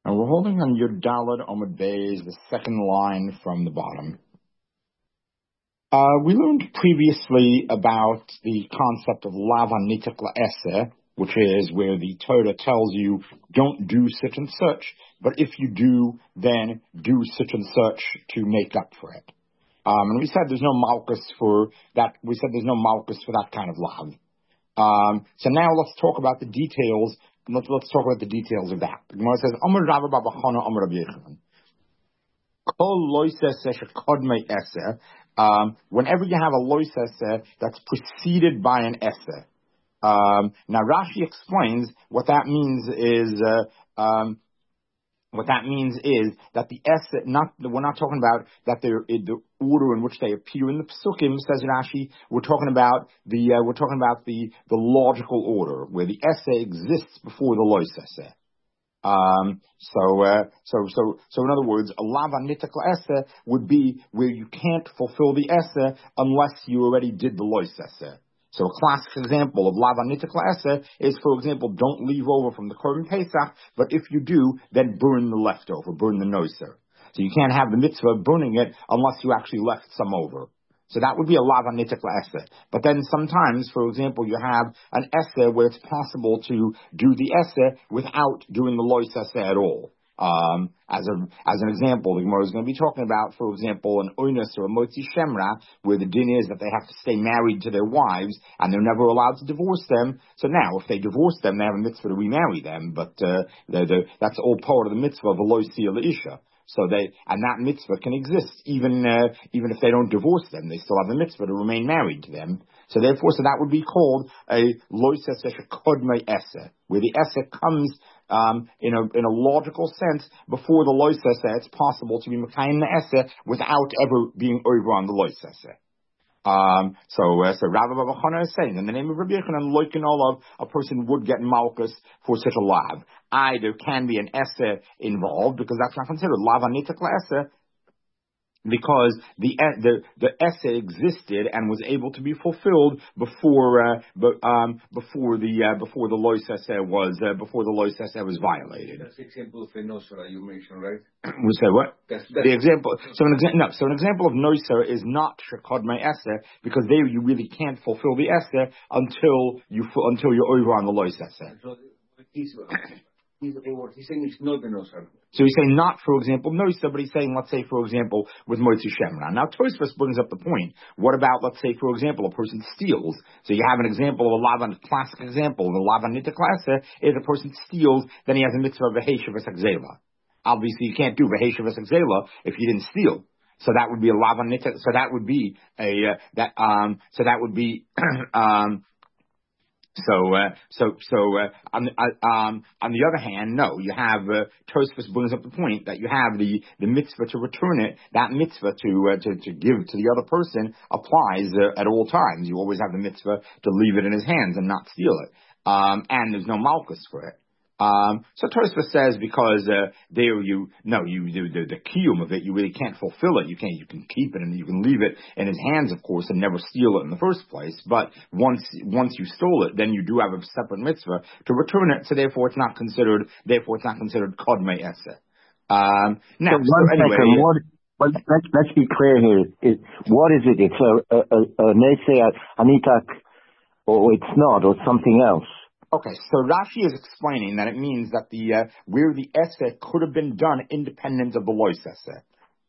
And we're holding on Yud Daled Omid Beis, the second line from the bottom. We learned previously about the concept of lav hanitik la'aseh, which is where the Torah tells you don't do such and such, but if you do, then do such and such to make up for it. And we said there's no malchus for that. We said there's no malchus for that kind of lav. So now let's talk about the details. Let's talk about the details of that. The Gemara says, Amar Rav bar Chana, Amar Rabbi Yochanan. Kol loiseseh shekodmei eseh. Whenever you have a loiseseh that's preceded by an eseh. Now Rashi explains what that means is that the essay, we're not talking about that the order in which they appear in the Pesukim, says Rashi. We're talking about the logical order where the essay exists before the lois essay. So in other words, a lav hanitik la'aseh would be where you can't fulfill the essay unless you already did the lois essay. So a classic example of lav hanitik la'aseh is, for example, don't leave over from the Korban Pesach, but if you do, then burn the leftover, burn the noiser. So you can't have the mitzvah of burning it unless you actually left some over. So that would be a lav hanitik la'aseh. But then sometimes, for example, you have an essay where it's possible to do the essay without doing the lois essay at all. As an example, the Gemara is going to be talking about, for example, an oinus or a motzi shemra, where the din is that they have to stay married to their wives and they're never allowed to divorce them. So now, if they divorce them, they have a mitzvah to remarry them, but that's all part of the mitzvah of a lo sia isha. So and that mitzvah can exist even if they don't divorce them, they still have a mitzvah to remain married to them. So therefore, that would be called a lo kodmei eseh, where the eseh comes in a logical sense before the lois esseh. It's possible to be mekayim the esseh without ever being over on the lois esseh. So Rav bar Chana is saying, in the name of Rabbi Yochanan, loikin olav, a person would get malchus for such a lav. There can be an esseh involved because that's not considered lav hanitik la'aseh, because the essay existed and was able to be fulfilled before the lois essay was violated. That's the example of a nosra you mentioned, right? We say what? That's the example. So an example of nosra is not shekodmei essay, because there you really can't fulfill the essay until you're over on the lois essay. He's saying it's not the nosra. So he's saying not, for example, nosa, but he's saying, let's say, for example, with motzi shemra. Now, Tosfos brings up the point. What about, let's say, for example, a person steals? So you have an example of a classic example of a lav hanitik la'aseh is a person steals, then he has a mitzvah of v'heshavas ha'gzela. Obviously, you can't do v'heshavas ha'gzela if you didn't steal. So that would be a lav hanitik. So that would be on the other hand, no, you have Tosfos brings up the point that you have the mitzvah to return it. That mitzvah to give to the other person applies at all times. You always have the mitzvah to leave it in his hands and not steal it. And there's no malchus for it. So Tosfos says because the kiyum of it, you really can't fulfill it. You can keep it and you can leave it in his hands, of course, and never steal it in the first place. But once you stole it, then you do have a separate mitzvah to return it. So therefore, it's not considered kodmei eseh. Let's be clear here. What is it? It's a nesei hanitak, or it's not, or something else. Okay, so Rashi is explaining that it means that where the essay could have been done independent of the lois essay.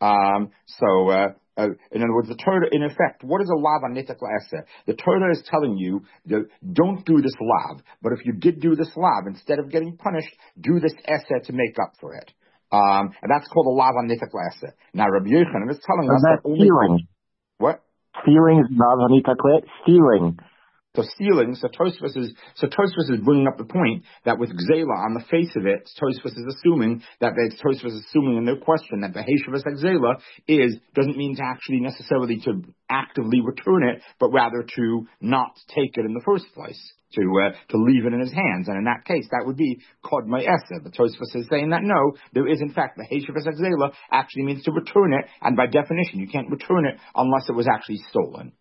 In other words, the Torah, in effect, what is a lav hanitik la'aseh? The Torah is telling you, don't do this lav, but if you did do this lav, instead of getting punished, do this essay to make up for it. And that's called a lav hanitik la'aseh. Now, Rabbi Yochanan is telling us that only stealing. What? Stealing is lav hanitik la'aseh. Stealing. So stealing, so Tosfos is bringing up the point that with Gzela, on the face of it, Tosfos is assuming in no question that the Heshavas Gzela doesn't mean to actually necessarily to actively return it, but rather to not take it in the first place, to leave it in his hands. And in that case, that would be kodmei eseh. But Tosfos is saying that no, there is in fact the Heshavas Gzela actually means to return it, and by definition, you can't return it unless it was actually stolen.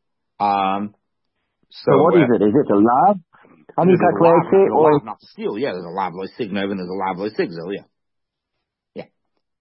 So what is it? Is it a lav? Hanitak la'aseh or not to steal? Yeah, there's a lav lo signev and there's a lav lo sigzel. Yeah.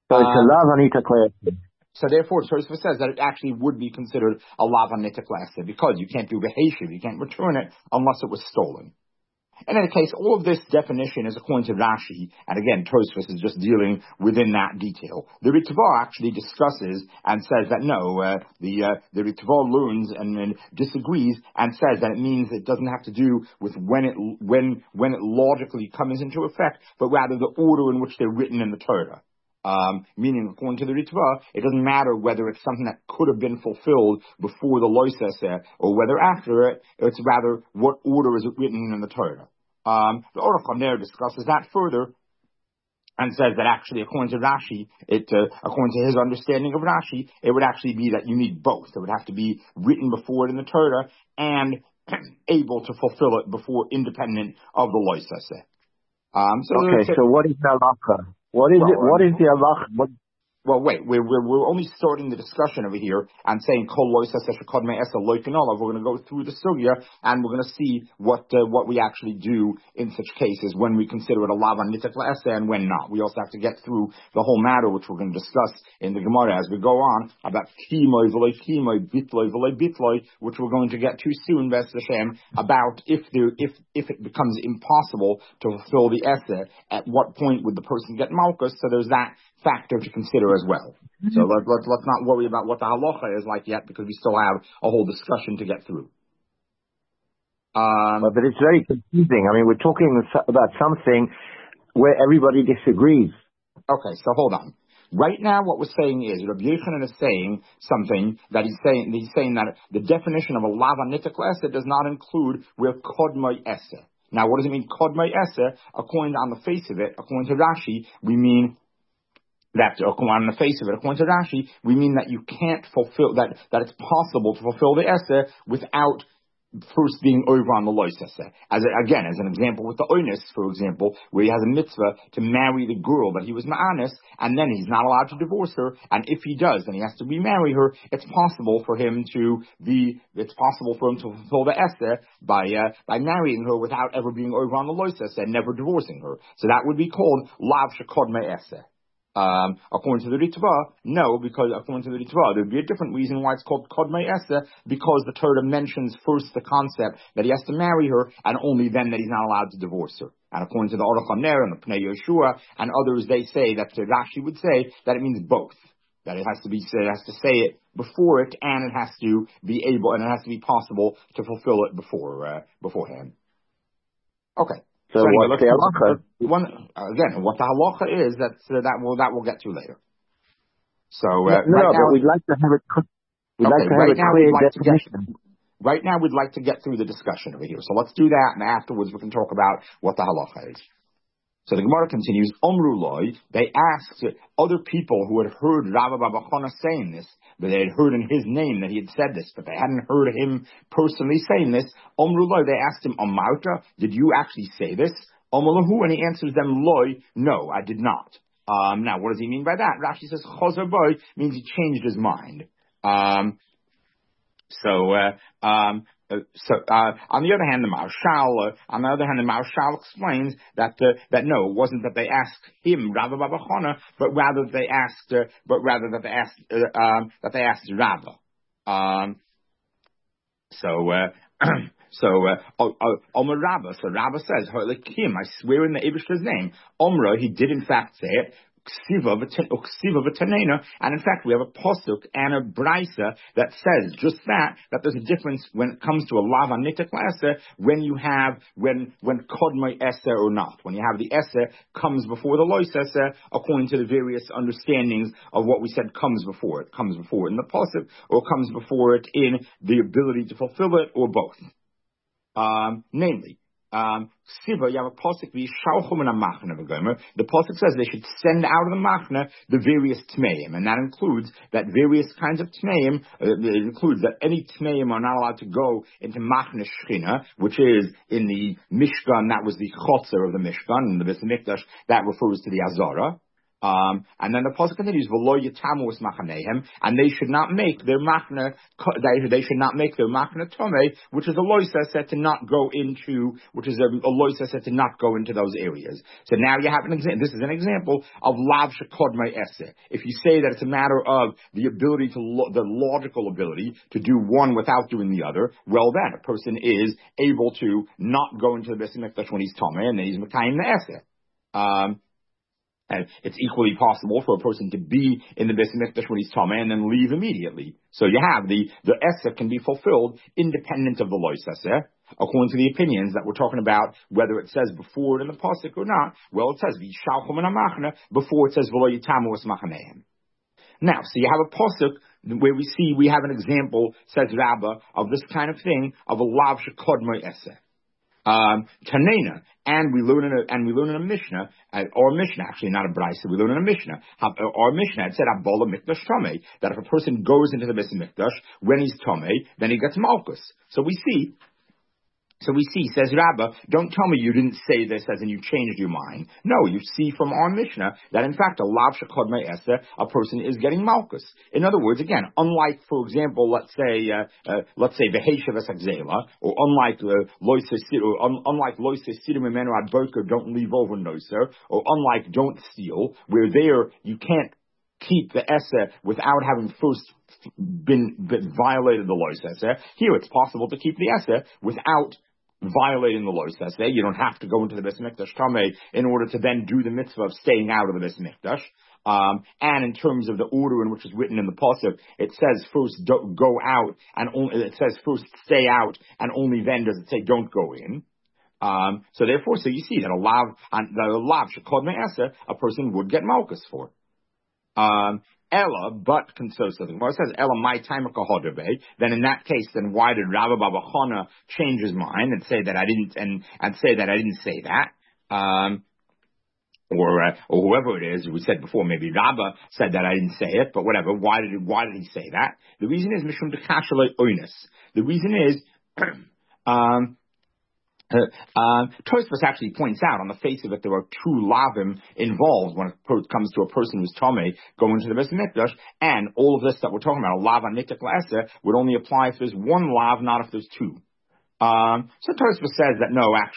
So it's a lav anita klei. So therefore, Tosfos says that it actually would be considered a lav anita klei because you can't do beheshiv, you can't return it unless it was stolen. In any case, all of this definition is according to Rashi, and again, Tosfos is just dealing within that detail. The Ritva actually discusses and says that no, the Ritva learns and disagrees and says that it means it doesn't have to do with when it logically comes into effect, but rather the order in which they're written in the Torah. Meaning, according to the Ritva, it doesn't matter whether it's something that could have been fulfilled before the Lois Eseh or whether after it. It's rather what order is it written in the Torah. The Orach HaNer discusses that further and says that actually, according to Rashi, according to his understanding of Rashi, it would actually be that you need both. It would have to be written before it in the Torah and able to fulfill it before, independent of the Lois Eseh. So what is the halacha? What is the halacha? Well, wait, we're only starting the discussion over here and saying kol lois eseh shekodmei eseh loikin olav. We're going to go through the sugya and we're going to see what we actually do in such cases when we consider it a lav anitak la'eseh and when not. We also have to get through the whole matter, which we're going to discuss in the Gemara as we go on, about kimoi v'loi kimoi, bitloi v'loi bitloi, which we're going to get too soon, B'ez Hashem, about if it becomes impossible to fulfill the eseh, at what point would the person get malchus? So there's that factor to consider as well. So let's not worry about what the halacha is like yet, because we still have a whole discussion to get through. But it's very confusing. I mean, we're talking about something where everybody disagrees. Okay, so hold on. Right now, what we're saying is Rabbi Yochanan is saying something that he's saying that the definition of a lav anitak eseh does not include where kodmai eseh. Now, what does it mean kodmai eseh? According to, on the face of it, according to Rashi, we mean that on the face of it, according to Rashi, we mean that you can't fulfill that it's possible to fulfill the eseh without first being over on the lois eseh. As an example with the oinus, for example, where he has a mitzvah to marry the girl that he was ma'anis, and then he's not allowed to divorce her, and if he does, then he has to remarry her. It's possible for him to fulfill the eseh by marrying her without ever being over on the lois eseh and never divorcing her. So that would be called lav shekodmei eseh. According to the Ritva, no, because according to the Ritva, there would be a different reason why it's called Kodmei Eseh, because the Torah mentions first the concept that he has to marry her, and only then that he's not allowed to divorce her. And according to the Orach HaNer and the Pnei Yeshua and others, they say that Rashi would say that it means both. That it has to say it before it, and it has to be able, and it has to be possible to fulfill it beforehand. Okay. So anyway, what's the halacha? What the halacha is, that we'll get to later. So but we'd like to have it. Clear definition. Right now, we'd like to get through the discussion over here. So let's do that, and afterwards we can talk about what the halacha is. So the Gemara continues, Omru Loi, they asked other people who had heard Rabbi Bar Chana saying this, but they had heard in his name that he had said this, but they hadn't heard him personally saying this. Omru Loi, they asked him, Amarta, did you actually say this? Omalahu, and he answers them, Loi, no, I did not. Now, what does he mean by that? Rashi says, Chazar Boi means he changed his mind. On the other hand, the Maharshal explains that no, it wasn't that they asked him, Rabbi Bar Chana, but rather that they asked Rabba. Omer Rabba. So Rabba says, I swear in the Eibishter's name. Omra, he did in fact say it. And in fact, we have a posuk and a brisa that says just that there's a difference when it comes to a lav anitak eseh when kodmai eseh or not. When you have the eseh comes before the lois eseh, according to the various understandings of what we said comes before it. Comes before it in the posuk, or comes before it in the ability to fulfill it, or both. Namely, Siva, you have a pasuk the pasuk says they should send out of the machna the various tmeim, and that includes that various kinds of tmeim. It includes that any tmeim are not allowed to go into machna shchina, which is in the mishkan. That was the chotzer of the mishkan, and the Beis Hamikdash that refers to the azara. And then the pasuk continues, "V'lo yitamu es machanehem," and they should not make their machna. They should not make their machna tomei, which is a loisa said to not go into, which is a loisa said to not go into those areas. So now you have an example. This is an example of lav shekodmei eseh. If you say that it's a matter of the ability to the logical ability to do one without doing the other, well then a person is able to not go into the Beis Hamikdash when he's tomei, and then he's mekayim the eseh. And it's equally possible for a person to be in the Beis Hamikdash when he's tameh and then leave immediately. So you have the eseh can be fulfilled independent of the lois eseh, according to the opinions that we're talking about, whether it says before it in the pasuk or not. Well, it says v'yishalchu min hamachna before it says v'lo yitamu es machanehem. Now, so you have a pasuk where we have an example, says Rabbah, of this kind of thing of a lav shekodmei eseh. Tanena, and we learn in a Mishnah, or a Mishnah, actually not a Brisa, we learn in a Mishnah, or a Mishnah, it said, Abola Mikdash Tomei, that if a person goes into the Beis Hamikdash, when he's Tomei, then he gets Malchus. So we see, says Rabbah, don't tell me you didn't say this as in you changed your mind. No, you see from our Mishnah that in fact a lav shekodmei eseh, a person is getting malchus. In other words, again, unlike, for example, let's say v'heishav esakzela, or unlike loises sidim imenu ad boker, don't leave over noser, or unlike don't steal, where there you can't keep the eseh without having first been violated the lois eseh. Here it's possible to keep the eseh without violating the lois eseh. You don't have to go into the Beis Hamikdash tamei in order to then do the mitzvah of staying out of the Beis Hamikdash. And in terms of the order in which is written in the pasuk, it says first go out, and it says first stay out, and only then does it say don't go in. So therefore, so you see that a lav shekodmei eseh, a person would get malchus for. Ella, but so the Gemara says Ella my time then in that case, then why did Rabba Baba Chana change his mind and say that I didn't and say that I didn't say that? Or whoever it is, we said before, maybe Rabba said that I didn't say it, but whatever. Why did he say that? The reason is Mishum Dekashalei Oinus. The reason is Tosfos actually points out on the face of it there are two lavim involved when it comes to a person who's tamei going to the Beis Hamikdash, and all of this that we're talking about, a lav anitik la'aseh, would only apply if there's one lav, not if there's two. So Tosfos says that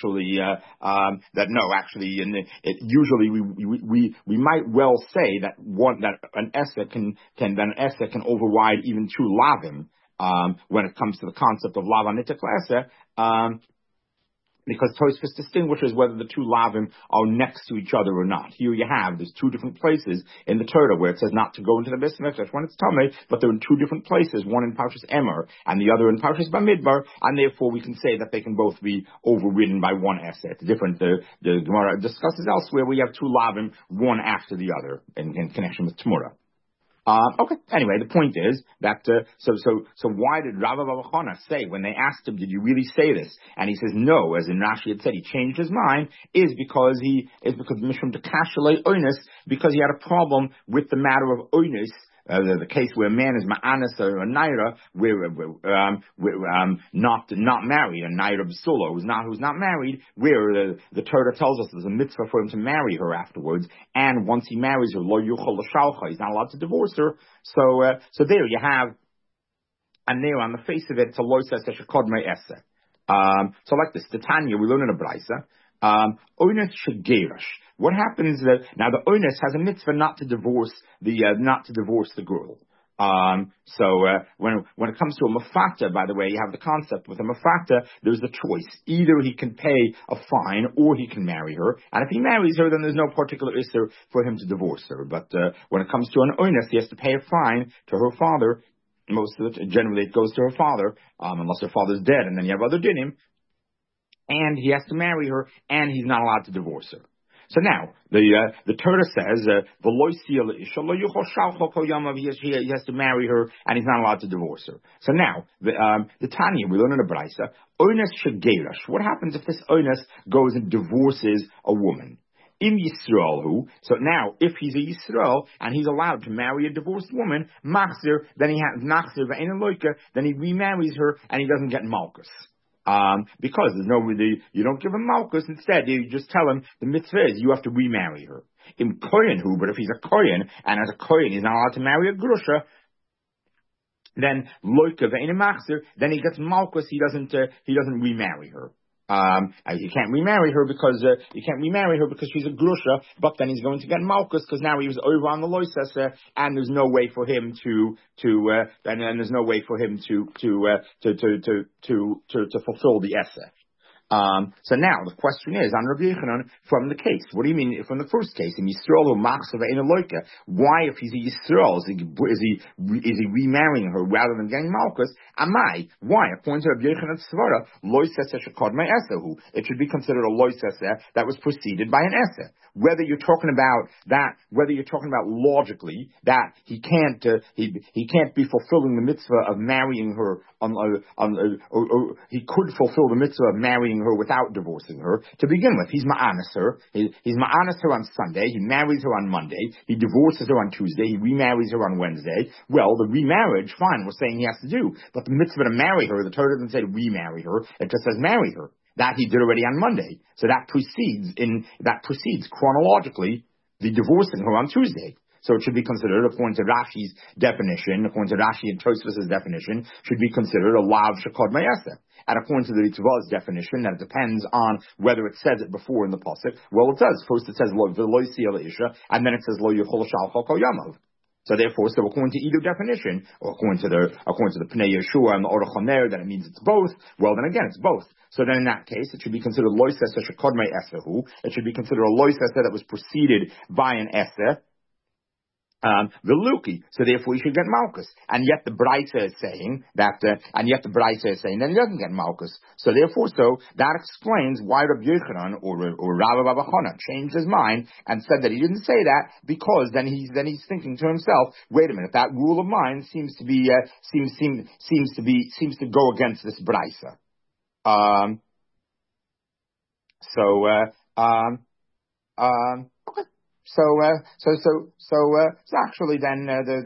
usually we might well say that an eseh can override even two lavim when it comes to the concept of lav anitik la'aseh. Because Tosfos distinguishes whether the two lavim are next to each other or not. Here you have, there's two different places in the Torah where it says not to go into the Beis Hamikdash when it's tamei, but they're in two different places, one in Parshas Emor and the other in Parshas Bamidbar, and therefore we can say that they can both be overridden by one eseh. It's different. The Gemara discusses elsewhere where you have two lavim, one after the other, in connection with Tmura. Okay. Anyway, the point is that so why did Rabba Baba Chana say when they asked him, "Did you really say this?" And he says, "No," as in Rashi had said, he changed his mind is because Mishum Dekashalei Oinus, because he had a problem with the matter of Oinus. The case where a man is ma'anas or a naira, not married, a naira b'sula who's not married, where the Torah tells us there's a mitzvah for him to marry her afterwards, and once he marries her, lo yuchol l'shalcha, he's not allowed to divorce her. So there you have, and there on the face of it, it's a lo says shekodmei eseh. So like this, the Tanya we learn in a brisa. Oinus shegerish. What happens now the oinus has a mitzvah not to divorce the girl. So when it comes to a mafata, by the way, you have the concept with a mafata, there's the choice. Either he can pay a fine or he can marry her. And if he marries her, then there's no particular issue for him to divorce her. But when it comes to an oinus, he has to pay a fine to her father. Most of it, generally it goes to her father, unless her father's dead, and then you have other dinim. And he has to marry her, and he's not allowed to divorce her. So now, the Torah says, he has to marry her, and he's not allowed to divorce her. So now, the Tanya, we learn in the Brisa, Oinus shegerash. What happens if this Oinus goes and divorces a woman? In Yisrael, so now, if he's a Yisrael, and he's allowed to marry a divorced woman, machzir, then he has machzir, then he remarries her, and he doesn't get malchus. Because there's you don't give him malchus. Instead, you just tell him the mitzvah is you have to remarry her. In kohen who, but if he's a kohen and as a kohen he's not allowed to marry a grusha, then loika ve'enim machzir, then he gets malchus. He doesn't remarry her. You can't remarry her because she's a grusha, but then he's going to get malchus because now he was over on the loisesa, and there's no way for him to fulfill the essa. So now the question is on Rabbi Yochanan from the case. What do you mean from the first case in Yisrael or Machsava in Eloika? Why, if he's a Yisrael, is he remarrying her rather than getting Malchus? Amai? Why? According to Rabbi Yochanan Svara, loisesa shekod my esahu. It should be considered a loisesa that was preceded by an esa. Whether you're talking about logically that he can't be fulfilling the mitzvah of marrying her or he could fulfill the mitzvah of marrying her without divorcing her. To begin with, he's ma'anis her. He's ma'anis her on Sunday. He marries her on Monday. He divorces her on Tuesday. He remarries her on Wednesday. Well, the remarriage, fine, we're saying he has to do. But the mitzvah to marry her, the Torah doesn't say remarry her. It just says marry her. That he did already on Monday. So that precedes chronologically the divorcing her on Tuesday. So it should be considered, according to Rashi's definition, according to Rashi and Tosfos' definition, should be considered a lav shekod ma'aseh. And according to the Ritzvah's definition, that it depends on whether it says it before in the pasuk. Well, it does. First it says lo v'lo isha, and then it says lo yichol shalcha kol yamav. So therefore, according to either definition, or according to the Pnei Yeshua and the Orach HaNer, that it means it's both. Well, then again, it's both. So then in that case, it should be considered loisesa shekodmei esahu. It should be considered a loisesa that was preceded by an esa. Veluki, so therefore he should get malchus, and yet the Braita is saying that he doesn't get malchus. So therefore, that explains why Rabbi Yochanan or Rabbi Baba Chana changed his mind and said that he didn't say that, because then he's thinking to himself, wait a minute, that rule of mine seems to go against this Braita. Okay. So actually then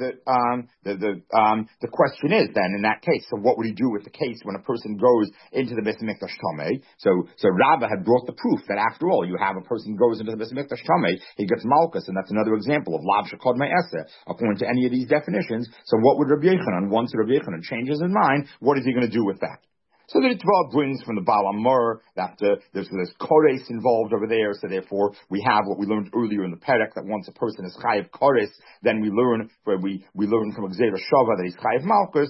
the question is then in that case, so what would he do with the case when a person goes into the Beis Hamikdash Tamei? So Rabbah had brought the proof that after all, you have a person goes into the Beis Hamikdash Tamei, he gets malchus, and that's another example of lav shekod me'aseh according to any of these definitions. So what would Rabbi Yochanan, once Rabbi Yochanan changes his mind, what is he going to do with that? So the Ritva brings from the Baal Amor that there's kores involved over there. So therefore, we have what we learned earlier in the Perek, that once a person is chayiv kores, then we learn from Gzeira Shava that he's chayiv malchus.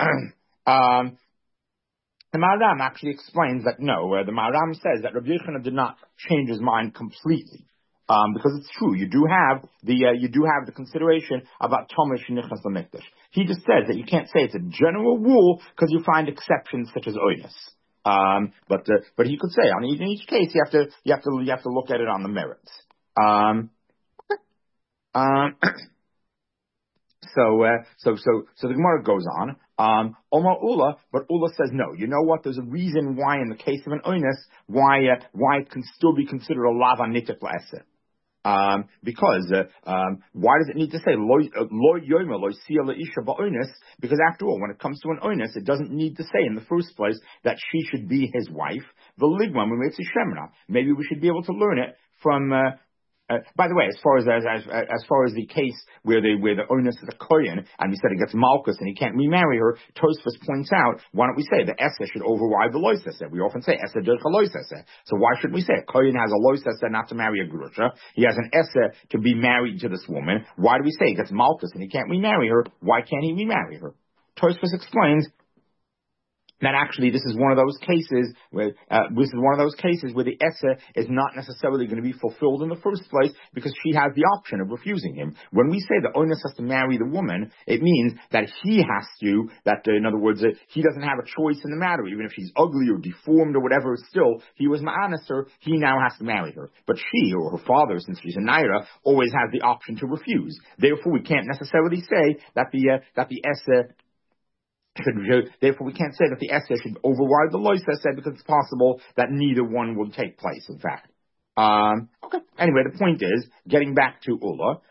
The Maharam actually explains that no. The Maharam says that Rabbi Yochanan did not change his mind completely. Because it's true, you do have the consideration about Tomish and Nichnas L'Mikdash. He just says that you can't say it's a general rule because you find exceptions such as oinus. But he could say in each case you have to look at it on the merits. So the Gemara goes on. Omar Ula, but Ula says no. You know what? There's a reason why in the case of an oinus, why it can still be considered a lav anitik la'aseh. Because why does it need to say lo yomer lo sia leisha ba'onis? Because after all, when it comes to an onis, it doesn't need to say in the first place that she should be his wife. The ligma mimitzi shemra. Maybe we should be able to learn it from. By the way, as far as the case where the onus is a kohen, and we said it gets malchus and he can't remarry her, Tosfos points out, why don't we say the essa should override the loisesa? We often say essa derech loisesa. So why shouldn't we say a kohen has a loisesa not to marry a grusha? He has an essa to be married to this woman. Why do we say he gets malchus and he can't remarry her? Why can't he remarry her? Tosfos explains that actually this is one of those cases where the essa is not necessarily going to be fulfilled in the first place because she has the option of refusing him. When we say the onus has to marry the woman, it means that he has to, in other words, he doesn't have a choice in the matter. Even if she's ugly or deformed or whatever, still, he was ma'anis her, he now has to marry her. But she, or her father, since she's a naira, always has the option to refuse. Therefore, we can't necessarily say that the essa therefore, we can't say that the essa should override the lois essa because it's possible that neither one will take place, in fact. Okay. Anyway, the point is, getting back to Ula,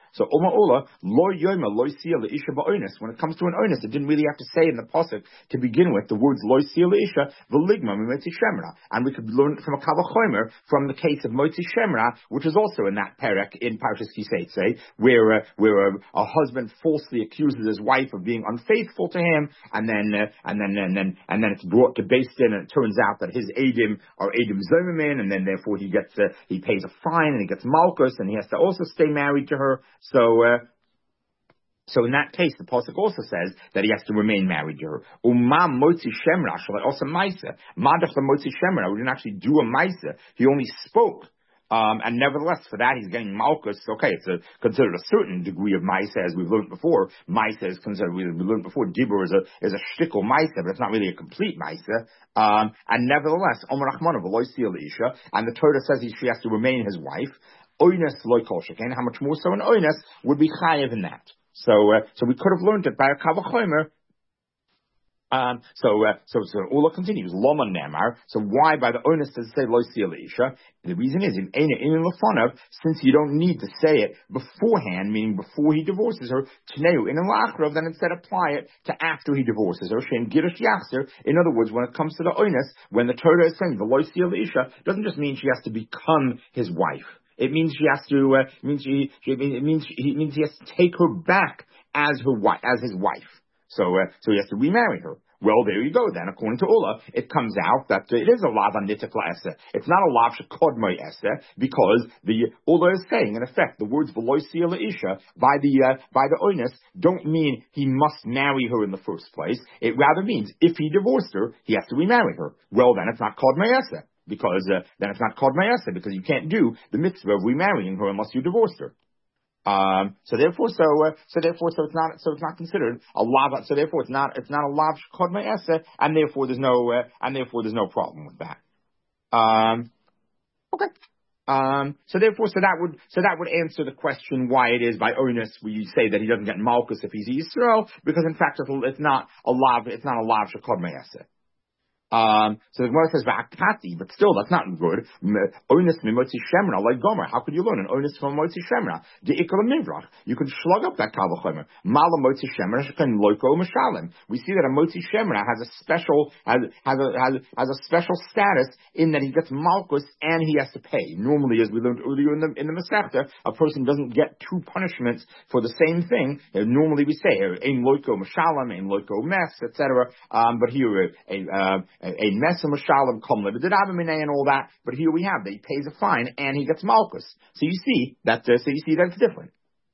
So Oma Ola, lo yoma, lo sia leisha ba'onis. When it comes to an onis, it didn't really have to say in the pasuk to begin with the words lo sia leisha, v'ligma mimotzi shemra. And we could learn from a kavachomer from the case of motzi shemra, which is also in that perek in Parshas Kiseitze, where a husband falsely accuses his wife of being unfaithful to him, and then it's brought to Beis Din, and it turns out that his Edim are Edim Zomimin, and then therefore he pays a fine and he gets malchus, and he has to also stay married to her. So in that case, the pasuk also says that he has to remain married to her. Uma motzi shemra also maisa. Madach the motzi shemra. We didn't actually do a maisa. He only spoke. And nevertheless, for that, he's getting malchus. Okay, it's considered a certain degree of maisa, as we've learned before. Maisa is considered, we learned before, dibur is a shtickle maisa, but it's not really a complete maisa. And nevertheless, Omer Rachmana v'lo sia leisha, and the Torah says she has to remain his wife. Oines loy kol sheken. How much more so an oines would be chayev in that? So we could have learned it by a kavachomer. So Ula continues, Loma Nemar. So why by the onus does it say Lo Sia Leisha? The reason is in Lefonav, since you don't need to say it beforehand, meaning before he divorces her, Tneu in Lachrov, then instead apply it to after he divorces her. Shem Girish Yachzer. In other words, when it comes to the onus, when the Torah is saying the Lo Sia Leisha, doesn't just mean she has to become his wife. It means she has to. It means he has to take her back as his wife. So he has to remarry her. Well, there you go then. According to Ula, it comes out that it is a lav anitikla ese. It's not a lav shekodmoi ese, because the Ula is saying, in effect, the words v'loi sia leisha by the onus don't mean he must marry her in the first place. It rather means if he divorced her, he has to remarry her. Well, then it's not kodmoi ese. Because then it's not called mayasa, because you can't do the mitzvah of remarrying her unless you divorced her. So therefore it's not considered a lav. So therefore it's not a lav called mayasa, and therefore there's no problem with that. Okay. So that would answer the question why it is by onus we say that he doesn't get malchus if he's Yisrael, because in fact it's not a lav shekod mayasa. So the Gemara says va'akati, but still that's not good. Onus mimotzi shemra like Gomer. How could you learn an onus from motzi shemra? The ikol mivrach. You can slug up that kavachomer. Mala motzi shemra shekan loiko mishalim. We see that a motzi shemra has a special status in that he gets malchus and he has to pay. Normally, as we learned earlier in the Masechta, a person doesn't get two punishments for the same thing. Normally we say ein loiko mishalim, ein loiko mes, etc. But here a mesem shalom komle and all that, but here we have that he pays a fine and he gets malchus. So you see that it's different.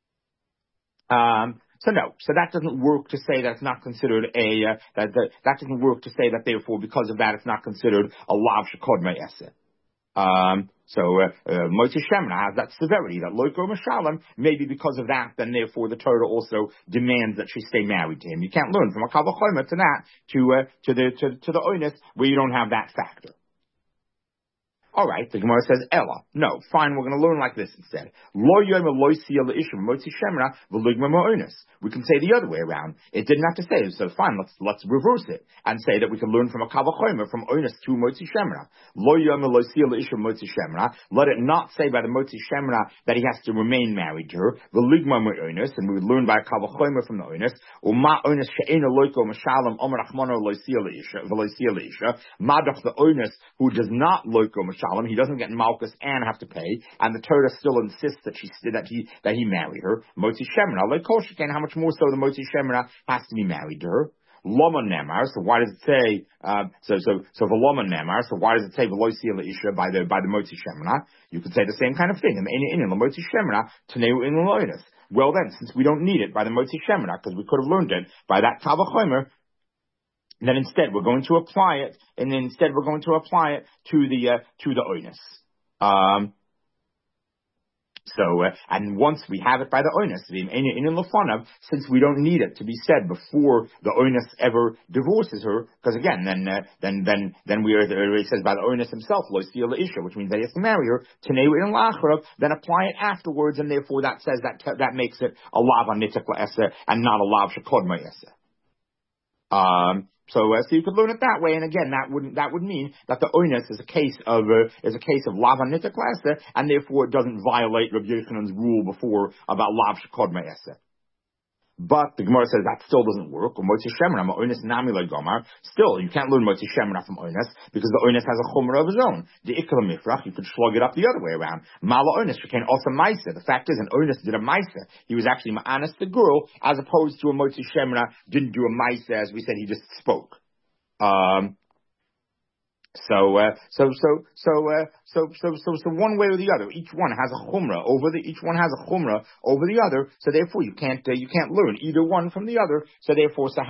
So that doesn't work to say that it's not considered that doesn't work to say that therefore because of that it's not considered a lav shekod me'eseh. Motzi Shemra has that severity, that loiko mashalem, maybe because of that, then therefore the Torah also demands that she stay married to him. You can't learn from a kavachomer to that, to the onus, where you don't have that factor. Alright, the Gemara says, Ella. No, fine, we're going to learn like this instead. Lo yom lo sia leisha motzi shemra v'ligma ma'onus. We can say the other way around. It didn't have to say it, so fine, let's reverse it and say that we can learn from a kavachomer from onus to motzi shemra. Lo yom lo sia leisha motzi shemra. Let it not say by the motzi shemra that he has to remain married to her. V'ligma ma'onus, and we would learn by a kavachomer from the onus. Uma onus she'ena loiko mashalem omer achmano lo sia leisha. Madach the onus who does not loiko mashalem. He doesn't get malchus and have to pay, and the Torah still insists that he marry her. Motzi Shemra, like Kol Sheken, how much more so the Motzi Shemra has to be married to her. Loma Nemar, so why does it say so for Loma Nemar, so why does it say V'lo sia leisha by the Motzi Shemra? You could say the same kind of thing. In the Motzi Shemra, Taneu in Loidas. Well then, since we don't need it by the Motzi Shemra, because we could have learned it by that Kavachomer, then instead we're going to apply it, to the onus. And once we have it by the onus, since we don't need it to be said before the onus ever divorces her, because again, then it says by the onus himself, lo sia leisha, which means that he has to marry her, teneu in lacharav, then apply it afterwards, and therefore that says that makes it a lav anitik la'eseh and not a lav shekod ma'eseh. So you could learn it that way, and again, that would mean that the oinus is a case of lav anitik l'aseh, and therefore it doesn't violate Rabbi Yochanan's rule before about lav shekod me'aseh. But the Gemara says that still doesn't work. Motzi Shemra, Oinus Nami Gomar. Still, you can't learn Motzi Shemra from Oinus because the Oinus has a chumrah of his own. The Ikala Mifrach, you could slug it up the other way around. Mala Oinus, you can also Maisa. The fact is, an Oinus did a Maisa. He was actually Ma'anas the girl, as opposed to a Motzi Shemra didn't do a Maisa, as we said, he just spoke. So one way or the other, each one has a chumrah over the other. So therefore, you can't learn either one from the other. So therefore, so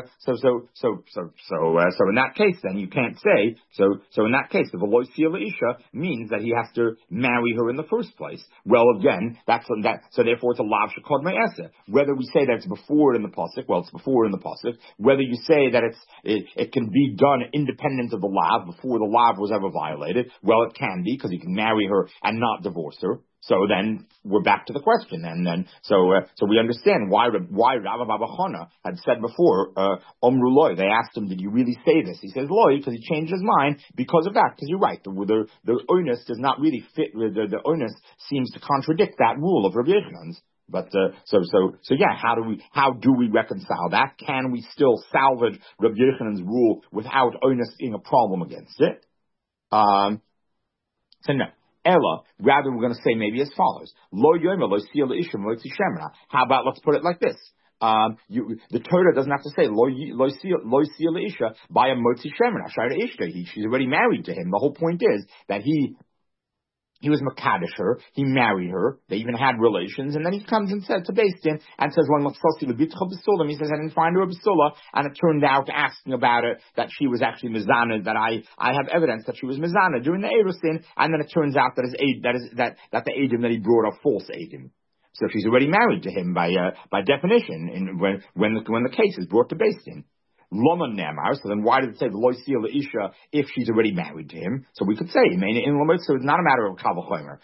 in that case, then you can't say so in that case, the v'lo sia l'isha means that he has to marry her in the first place. Well, again, so therefore it's a lav shekod me'aseh. Whether we say that it's before it in the pasuk, well, it's before it in the pasuk. Whether you say that it can be done independent of the lav, before the lav was ever violated, well, it can be, because he can marry her and not divorce her. So then we're back to the question, and then so we understand why Rabbi Baba Chana had said before, Omru Loi. They asked him, "Did you really say this?" He says, "Loi," because he changed his mind because of that. Because you're right, the onus does not really fit. The onus seems to contradict that rule of Rabbi Yochanan's. But so yeah, how do we reconcile that? Can we still salvage Rabbi Yochanan's rule without onus being a problem against it? So no. Ella, rather we're going to say maybe as follows: Lo yomer lo sia l'isha motzi shemra. How about, let's put it like this? The Torah doesn't have to say lo sia l'isha by a motzi shemra. Shayra ishta. She's already married to him. The whole point is that he was Makadish her, he married her, they even had relations, and then he comes and said to Beis Din and says, he says, I didn't find her a B'sula, and it turned out, asking about it, that she was actually Mizana, that I have evidence that she was Mizana during the Erusin, and then it turns out that the Eidim that he brought are false Eidim. So she's already married to him by definition, when the case is brought to Beis Din. Loma Nemar, so then why did it say the Lo Sia L'Isha if she's already married to him? So we could say, so it's not a matter of Kal V'chomer.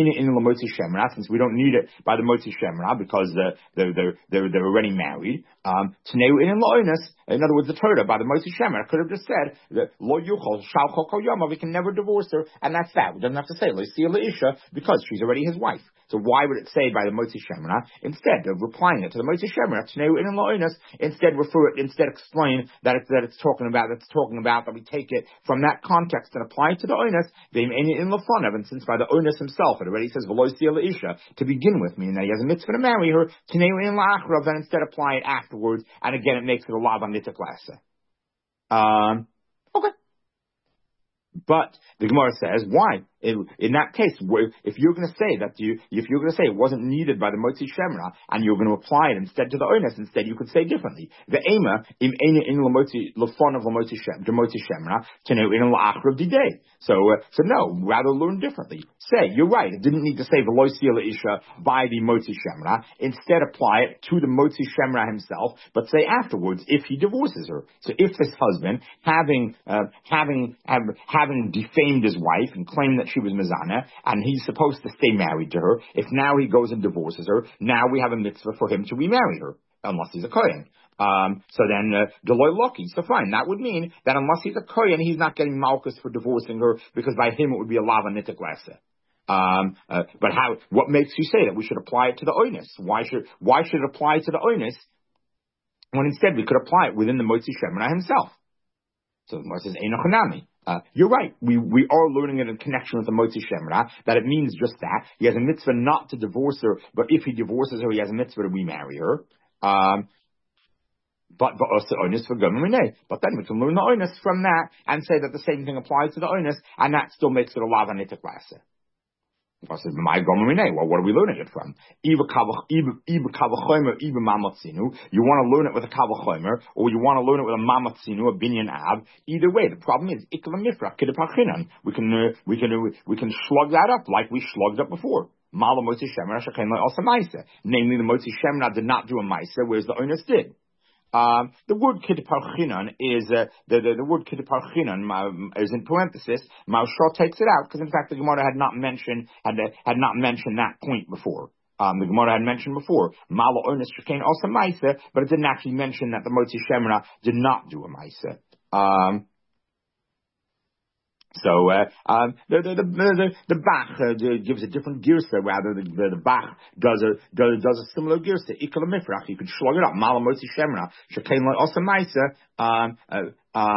Since we don't need it by the Motzi Shemra because they're already married. Tneu in Lo'inus, in other words, the Torah by the Motzi Shemra could have just said that Lo Yuchol Shal Chol Kol Yoma, we can never divorce her, and that's that. We don't have to say Lo Sia L'Isha because she's already his wife. So why would it say by the Motzi Shemra instead of replying it to the Motzi Shemra? Tneu in Lo'inus, instead explain that it's talking about that we take it from that context and apply it to the onus. And since by the onus himself it already says v'lo sia l'isha to begin with, meaning that he has a mitzvah to marry her, then instead apply it afterwards, and again it makes it a lav anitik l'aseh. Okay. But the Gemara says, why? In that case, if you're going to say it wasn't needed by the Motzi Shemra, and you're going to apply it instead to the onus, instead you could say differently. The ema im ena in lefon of Motzi Shemra tenu in la'achrav didei. So no, rather learn differently. Say you're right. It didn't need to say v'lo sia l'isha by the Motzi Shemra. Instead, apply it to the Motzi Shemra himself, but say afterwards if he divorces her. So if this husband, having defamed his wife and claimed that she was Mizana, and he's supposed to stay married to her, if now he goes and divorces her, now we have a mitzvah for him to remarry her, unless he's a Kohen. So then, Deloy Loki. So fine, that would mean that unless he's a Kohen, he's not getting Malchus for divorcing her, because by him it would be a Lava Nitik Lasa. But what makes you say that we should apply it to the Oinus? Why should it apply to the Oinus when instead we could apply it within the Motzi Shemra himself? So the Gemara says, Einochanami. You're right. We are learning it in connection with the Motzi Shemra, that it means just that. He has a mitzvah not to divorce her, but if he divorces her, he has a mitzvah to remarry her. But then we can learn the onus from that and say that the same thing applies to the onus, and that still makes it a lav anitik l'aseh. Well, what are we learning it from? You want to learn it with a kavachomer, or you want to learn it with a mamatzinu, a binyan av. Either way, the problem is we can slug that up like we slugged up before. Namely, the Motzi Shemra did not do a maisa, whereas the onus did. The word kidparchinan is the word kidparchinan is in parenthesis. Maushal takes it out because in fact the Gemara had not mentioned that point before. The Gemara had mentioned before, Mala Onis Shekain also Maisa, but it didn't actually mention that the Motzi Shemra did not do a Maisa. So the Bach gives a different girsa. Rather, the Bach does a similar girsa. Ikal Mifrach. You could slug it up. Mala Motzi Shemra Shekain also Maisa.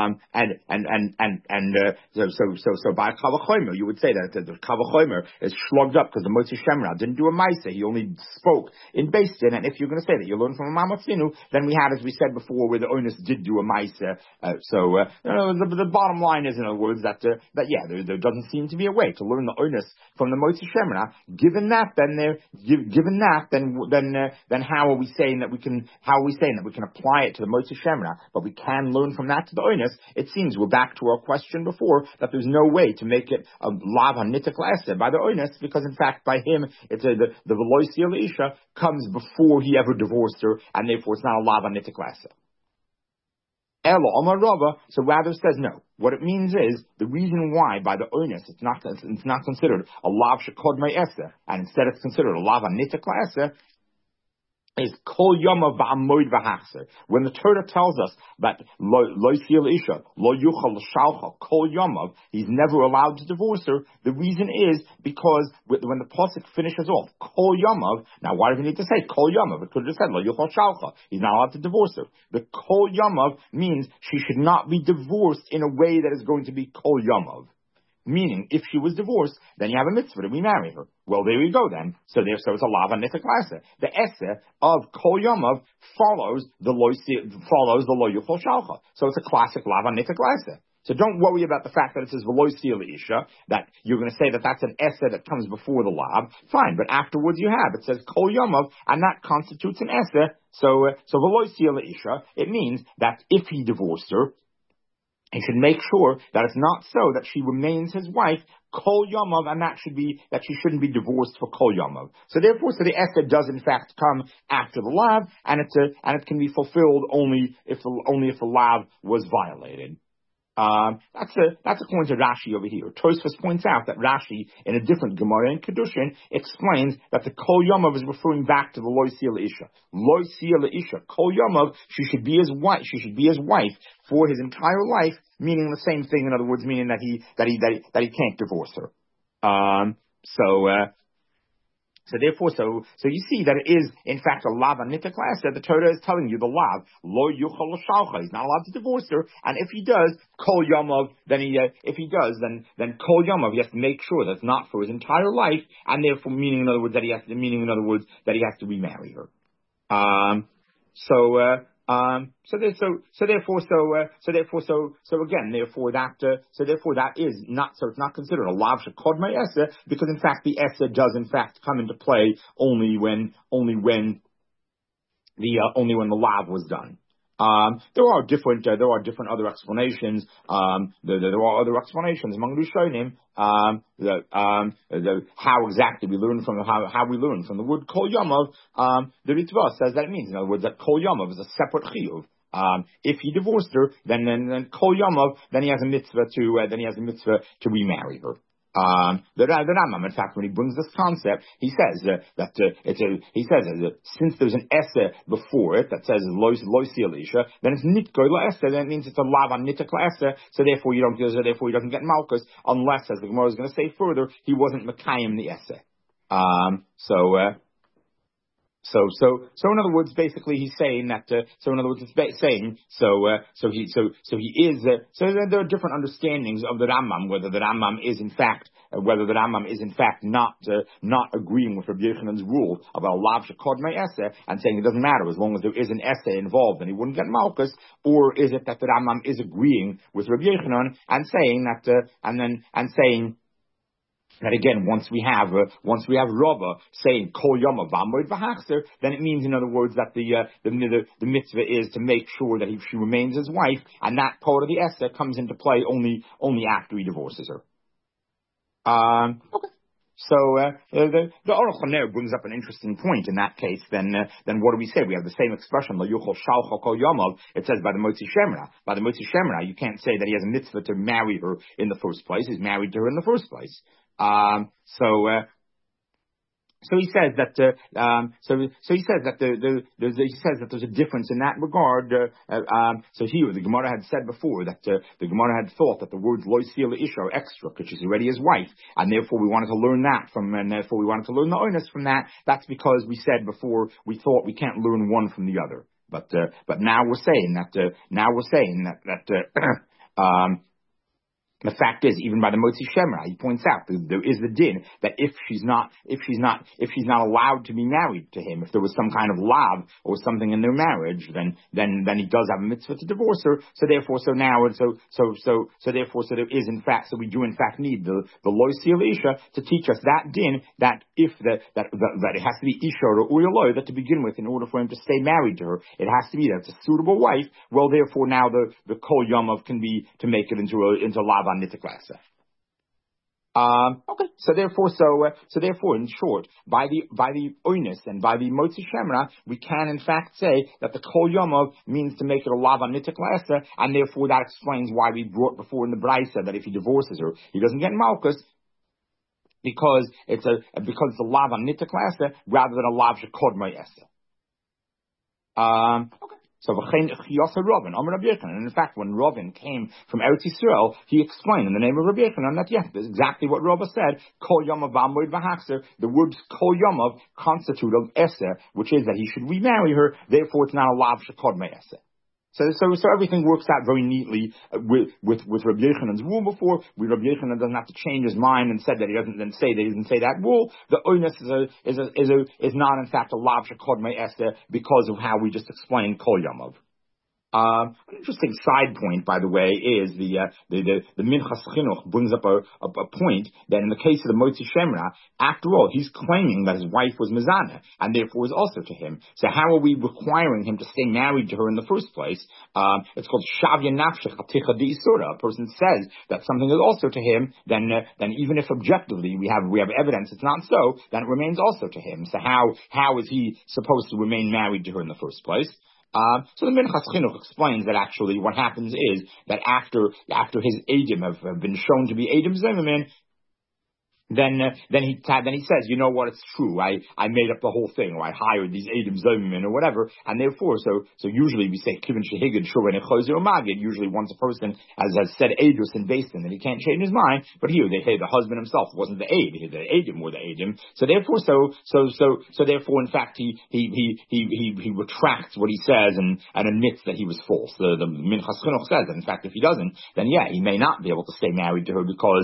So by Kavachomer, you would say that the Kavachomer is slugged up because the Motzi Shemra didn't do a Maisa. He only spoke in Beis Din. And if you're going to say that you learn from a Mamatzinu, then we had, as we said before, where the onus did do a Maisa. The bottom line is, in other words, that there doesn't seem to be a way to learn the onus from the Motzi Shemra. Given that, then how are we saying that we can apply it to the Motzi Shemra, but we can learn from that to the onus? It seems we're back to our question before that there's no way to make it a lav hanitik la'aseh by the onus, because in fact by him it's the veloisia leisha comes before he ever divorced her, and therefore it's not a lav hanitik la'aseh. Elo Omar Rava, so rather says no. What it means is the reason why by the onus it's not considered a lav shekodmei eseh, and instead it's considered a lav hanitik la'aseh, is kol yomav ba'amoid v'hachser. When the Torah tells us that lo ysil isha, lo yuchal l'shalcha, kol yomav, he's never allowed to divorce her, the reason is because when the pasuk finishes off, kol yomav, now why does he need to say kol yomav? It could have just said lo yuchal shalcha. He's not allowed to divorce her. The kol yomav means she should not be divorced in a way that is going to be kol yomav. Meaning, if she was divorced, then you have a mitzvah to remarry her. Well, there you go then. So it's a lav hanitik la'aseh. The eseh of kol yomav follows the lo yuchol shalcha. So it's a classic lav hanitik la'aseh. So don't worry about the fact that it says v'lo ysil isha, that you're going to say that that's an eseh that comes before the lav. Fine, but afterwards it says kol yomav, and that constitutes an eseh. So v'lo ysil isha, it means that if he divorced her, he should make sure that it's not so that she remains his wife kol yomav, and that she shouldn't be divorced for kol yomav. So therefore, the esed does in fact come after the lav, and it can be fulfilled only if the lav was violated. That's according to Rashi over here. Tosfos points out that Rashi, in a different Gemara in Kedushin, explains that the Kol Yomav is referring back to the Lo Ysil Isha. Lo Ysil Isha, Kol Yomav, she should be his wife for his entire life, meaning the same thing. In other words, meaning that he can't divorce her. So you see that it is in fact a lav hanitik la'aseh. The Torah is telling you the lav lo yuchal l'shalcha. He's not allowed to divorce her, and if he does kol yomav, then kol yomav, he has to make sure that's not for his entire life, and therefore meaning in other words that he has to remarry her. It's not considered a lav shekodmei eseh, because in fact the eseh does in fact come into play only when the lav was done. There are different other explanations. There are other explanations among Rishonim. How exactly we learn from the word kol yomav. The Ritva says that it means, in other words, that kol yomav is a separate chiyuv. If he divorced her, then kol yomav, then he has a mitzvah to remarry her. The Rambam, in fact, when he brings this concept, he says since there's an eseh before it that says lo ysil isha, then it's nitko la'eseh. That means it's a lav hanitik la'eseh. So therefore he doesn't get malchus unless, as the Gemara is going to say further, he wasn't mekayim the eseh. So in other words, basically he's saying that. There are different understandings of the Rambam, whether the Rambam is in fact not agreeing with Rabbi Yochanan's rule about lav shekodmei eseh and saying it doesn't matter as long as there is an eseh involved, then he wouldn't get malchus, or is it that the Rambam is agreeing with Rabbi Yochanan and saying that that again, once we have Rava saying kol yomav ba'amoid v'hachser, then it means, in other words, that the mitzvah is to make sure that she remains his wife, and that part of the eseh comes into play only after he divorces her. Okay. So the Aruch LaNer brings up an interesting point in that case. Then what do we say? We have the same expression, lo yuchol shalcha kol yomav. It says by the Motzi Shemra. By the Motzi Shemra, you can't say that he has a mitzvah to marry her in the first place. He's married to her in the first place. So he says that so he says that there's a difference in that regard. So here the Gemara had said before that the Gemara had thought that the words lo sila isha are extra because she's already his wife, and therefore we wanted to learn that from, and therefore we wanted to learn the onus from that. That's because we said before we thought we can't learn one from the other. But now we're saying that the fact is, even by the Motzi Shemra, he points out that there is the din that if she's not allowed to be married to him, if there was some kind of lav or something in their marriage, then he does have a mitzvah to divorce her. So there is in fact, so we do in fact need the lo sila isha to teach us that din, that if that it has to be isha or uyalo, that to begin with, in order for him to stay married to her, it has to be that it's a suitable wife. Well, therefore now the kol yamav can be to make it into lav. Okay. So therefore, in short, by the oinus and by the motzi shemra, we can in fact say that the kol yomov means to make it a lava nitiklasa, and therefore that explains why we brought before in the brisa that if he divorces her, he doesn't get malchus, because it's a lava nitiklasa rather than a lav shekod ma'asa. Okay. So, and in fact, when Ravin came from Eretz Yisrael, he explained in the name of Rabbi Yochanan that yes, that's exactly what Rava said. Kol Yamav V'Amoid V'Hachzer. The words Kol Yamav constitute of Eser, which is that he should remarry her. Therefore, it's not a lav shekod me'eser. So everything works out very neatly with Rabbi Yochanan's rule before. Rabbi Yochanan doesn't have to change his mind and said that he doesn't say that rule. The onus is not in fact a lav shekod me'eser because of how we just explained kol yamav. An interesting side point, by the way, is the Minchas Chinuch brings up a point that in the case of the Motzi Shemra, after all, he's claiming that his wife was Mizana, and therefore was also to him. So how are we requiring him to stay married to her in the first place? It's called Shavya Nafshech Aticha D'Isura. A person says that something is also to him, then even if objectively we have evidence it's not so, then it remains also to him. So how is he supposed to remain married to her in the first place? So the Minchas Chinuch explains that actually what happens is that after his Eidim have been shown to be Eidim Zimmerman, then he says, you know what, it's true. I made up the whole thing, or I hired these Eidim Zomim or whatever, and therefore, so usually we say Kivin Shehigid Shuren Echozer Magid. Usually, once a person has said Eidus and Basin, then he can't change his mind. But here they say the husband himself wasn't the Eid; the Eidim were the Eidim. So therefore, in fact, he retracts what he says and admits that he was false. The Minchas Chinuch says that in fact, if he doesn't, then yeah, he may not be able to stay married to her because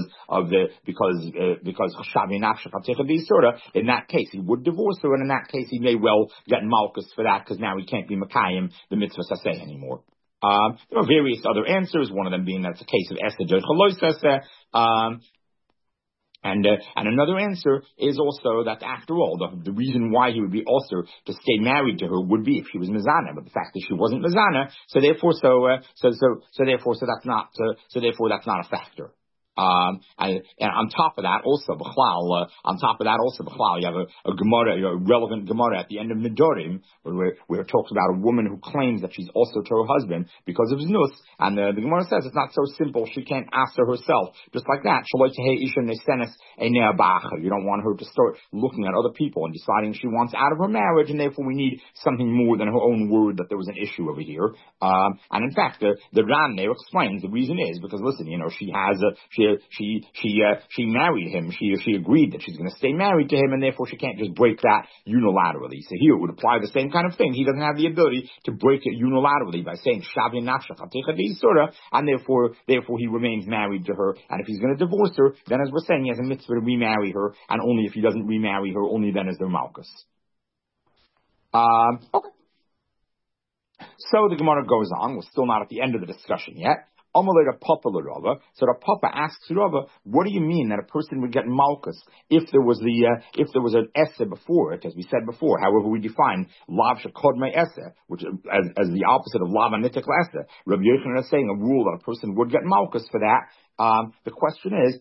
in that case he would divorce her, and in that case he may well get malchus for that, because now he can't be Makayim the mitzvah saseh anymore. There are various other answers, one of them being that's a case of Esther Jochalois saseh. And another answer is also that after all, the reason why he would be also to stay married to her would be if she was Mizana, but the fact that she wasn't Mizana, so therefore that's not a factor. And on top of that also, you have a Gemara, a relevant Gemara at the end of Midorim, where it talks about a woman who claims that she's also to her husband because of Znus, and the Gemara says it's not so simple, she can't ask her herself, just like that. You don't want her to start looking at other people and deciding she wants out of her marriage, and therefore we need something more than her own word that there was an issue over here. And in fact, the Ran there explains the reason is because, listen, she has she married him. She agreed that she's going to stay married to him, and therefore she can't just break that unilaterally. So here it would apply the same kind of thing. He doesn't have the ability to break it unilaterally by saying Shavya Nafshach Aticha D'Isura, and therefore he remains married to her. And if he's going to divorce her, then as we're saying, he has a mitzvah to remarry her, and only if he doesn't remarry her, only then is there malchus. Okay. So the Gemara goes on. We're still not at the end of the discussion yet. So the Papa asks Rava, what do you mean that a person would get malchus if there was an esse before it, as we said before? However, we define lav shekod me esse, which as the opposite of lav anitik esse. Rabbi Yochanan is saying a rule that a person would get malchus for that. The question is,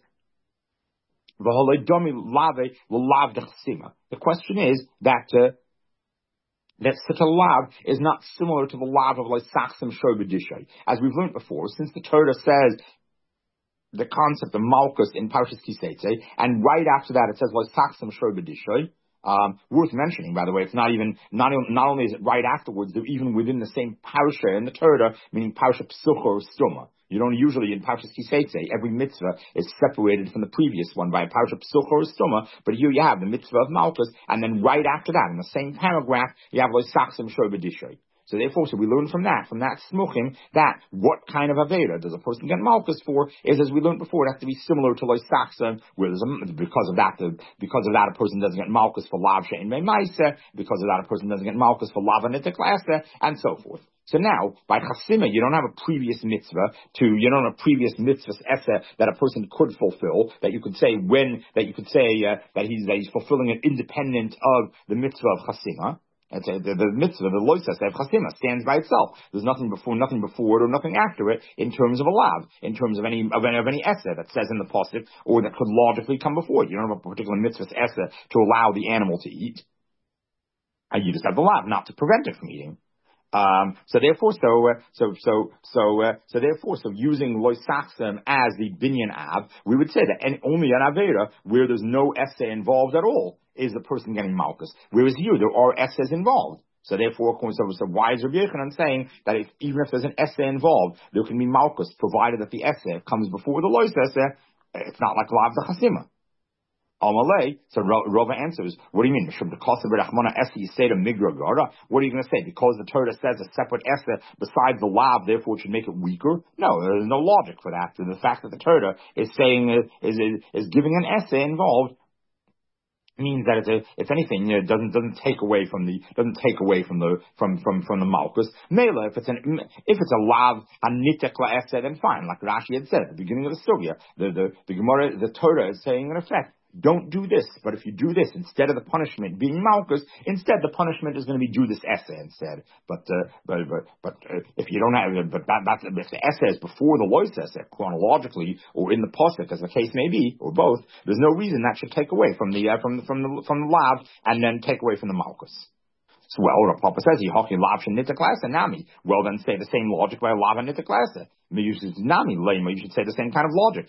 the question is that such a lav is not similar to the lav of Leisachsim Shobedishay. As we've learned before, since the Torah says the concept of malchus in Parshas Kiseitze, and right after that it says Leisachsim Shobedishay, Worth mentioning, by the way, it's not only is it right afterwards, they're even within the same parsha in the Torah, meaning parsha psucha or stuma. You don't usually in Parshas Kiseitze, every mitzvah is separated from the previous one by a parsha psucha or stuma, but here you have the mitzvah of Malchus, and then right after that, in the same paragraph, you have loisachsim shor b'dishrei. So therefore, we learn from that smuchim, that what kind of aveda does a person get malchus for is, as we learned before, it has to be similar to loisachsim, where because of that a person doesn't get malchus for lav she'en me'maisa, because of that a person doesn't get malchus for lav anitik lasa, and so forth. So now, by chasima, you don't have a previous mitzvah essa that a person could fulfill, that you could say that he's fulfilling it independent of the mitzvah of chasima. The mitzvah, the loisas of chasima, stands by itself. There's nothing before it or nothing after it in terms of a lav, in terms of any essa that says in the pasuk, or that could logically come before it. You don't have a particular mitzvah essa to allow the animal to eat, and you just have the lav not to prevent it from eating. So therefore, using loisachsim as the binyan av, we would say that only an avera where there's no essa involved at all is the person getting malchus. Whereas here there are essas involved. So therefore, so why is Rabbi Yochanan saying that even if there's an essa involved, there can be malchus, provided that the essa comes before the lois essa? It's not like lav the chasima. Amalei, so Rava answers, what do you mean? What are you going to say? Because the Torah says a separate essa besides the lav, therefore it should make it weaker? No, there's no logic for that. The fact that the Torah is saying, is giving an essa involved, means that if anything, it doesn't take away from the malchus. Mela, if it's a lav anitek la'esed, then fine, like Rashi had said at the beginning of the sugya, the Gemara, the Torah is saying in effect, don't do this, but if you do this, instead of the punishment being malchus, instead the punishment is going to be do this essa instead. But if you don't have, but if the essa is before the lois essa, chronologically, or in the pasuk, as the case may be, or both, there's no reason that should take away from the lav and then take away from the malchus. So, well, Papa says, nami. Well, then say the same logic by lav and nitaklasa. You should say the same kind of logic.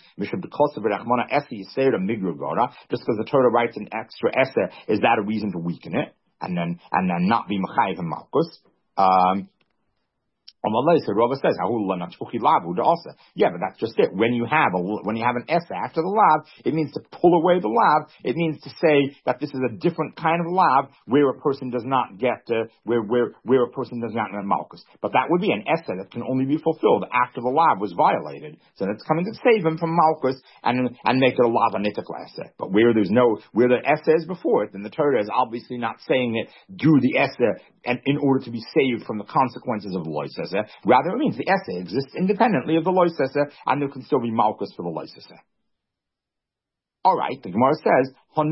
Just because the Torah writes an extra essa, is that a reason to weaken it? And then not be mechayiv and malchus? So Rava says, yeah, but that's just it. When you have an essa after the lav, it means to pull away the lav. It means to say that this is a different kind of lav where a person does not get where a person does not get malchus. But that would be an essa that can only be fulfilled after the lav was violated. So that's coming to save him from malchus and make it a lav anitik essa. But where the essa is before it, then the Torah is obviously not saying it do the essa and in order to be saved from the consequences of the lois essa. Rather, it means the essa exists independently of the lois essa, and there can still be malchus for the lois essa. All right, the Gemara says,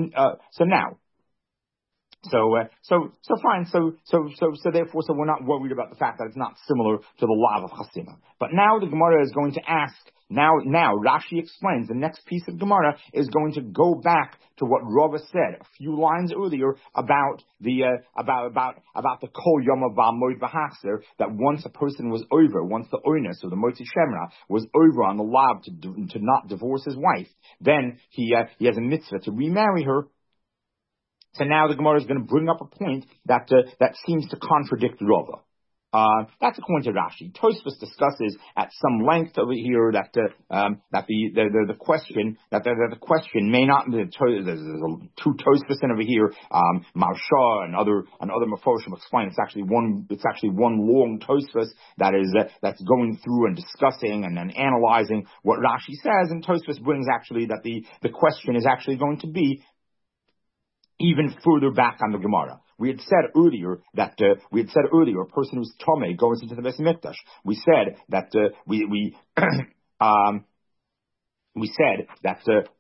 fine. So therefore, we're not worried about the fact that it's not similar to the lav of chasima. But now the Gemara is going to ask. Now Rashi explains the next piece of Gemara is going to go back to what Rava said a few lines earlier about the kol yoma ba'moed v'hachzer, that once a person was over, once the oinus or the motzi shemra was over on the lav to not divorce his wife, then he has a mitzvah to remarry her. So now the Gemara is going to bring up a point that seems to contradict Rava. That's according to Rashi. Tosfos discusses at some length over here that the question may not be. There's two Tosfos in over here. Marsha and other Meforshim explain it's actually one long Tosfos that's going through and discussing and then analyzing what Rashi says. And Tosfos brings actually that the question is actually going to be even further back on the Gemara. We had said earlier a person who's Tomei goes into the Beis Mikdash. We said that we said that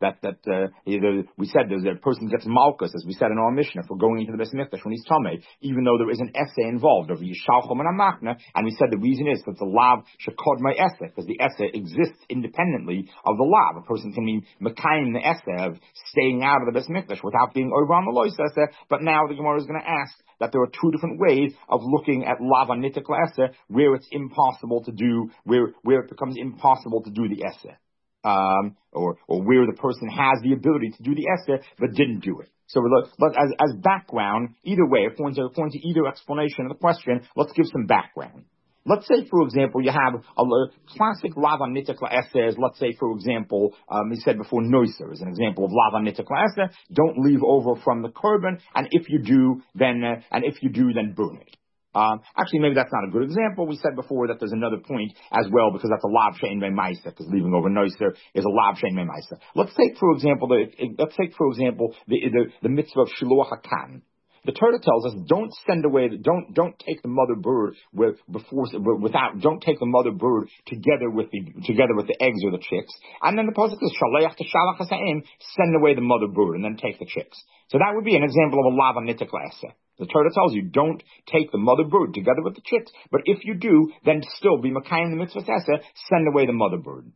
a person gets malchus, as we said in our Mishnah, for going into the Beis Mikdash when he's Tomei, even though there is an essa involved of Yishalchom and Amachna, and we said the reason is that the lav shekod my essa, because the essa exists independently of the lav. A person can be mekayim the essa of staying out of the Beis Mikdash without being over on the lois essa. But now the Gemara is going to ask that there are two different ways of looking at lav anitik essa, where it's impossible to do, where it becomes impossible to do the essa. or where the person has the ability to do the Esther but didn't do it. So, but as background, either way, according to either explanation of the question, let's give some background. Let's say, for example, you have a classic Lavan Nitikla Esther. Let's say, for example, he said before, Noiser is an example of Lavan Nitikla Esther. Don't leave over from the korban, and if you do, then burn it. Actually, maybe that's not a good example. We said before that there's another point as well, because that's a lav shein me'maisa, because leaving over noiser is a lav shein me'maisa. Let's take, for example, the mitzvah of shiluach hakan. The Torah tells us don't send away, don't take the mother bird don't take the mother bird together with the eggs or the chicks. And then the pasuk says shaleach teshalach hasaim, send away the mother bird and then take the chicks. So that would be an example of a lav nitikla eseh. The Torah tells you don't take the mother bird together with the chicks, but if you do, then still be makayim the mitzvah eseh, send away the mother bird.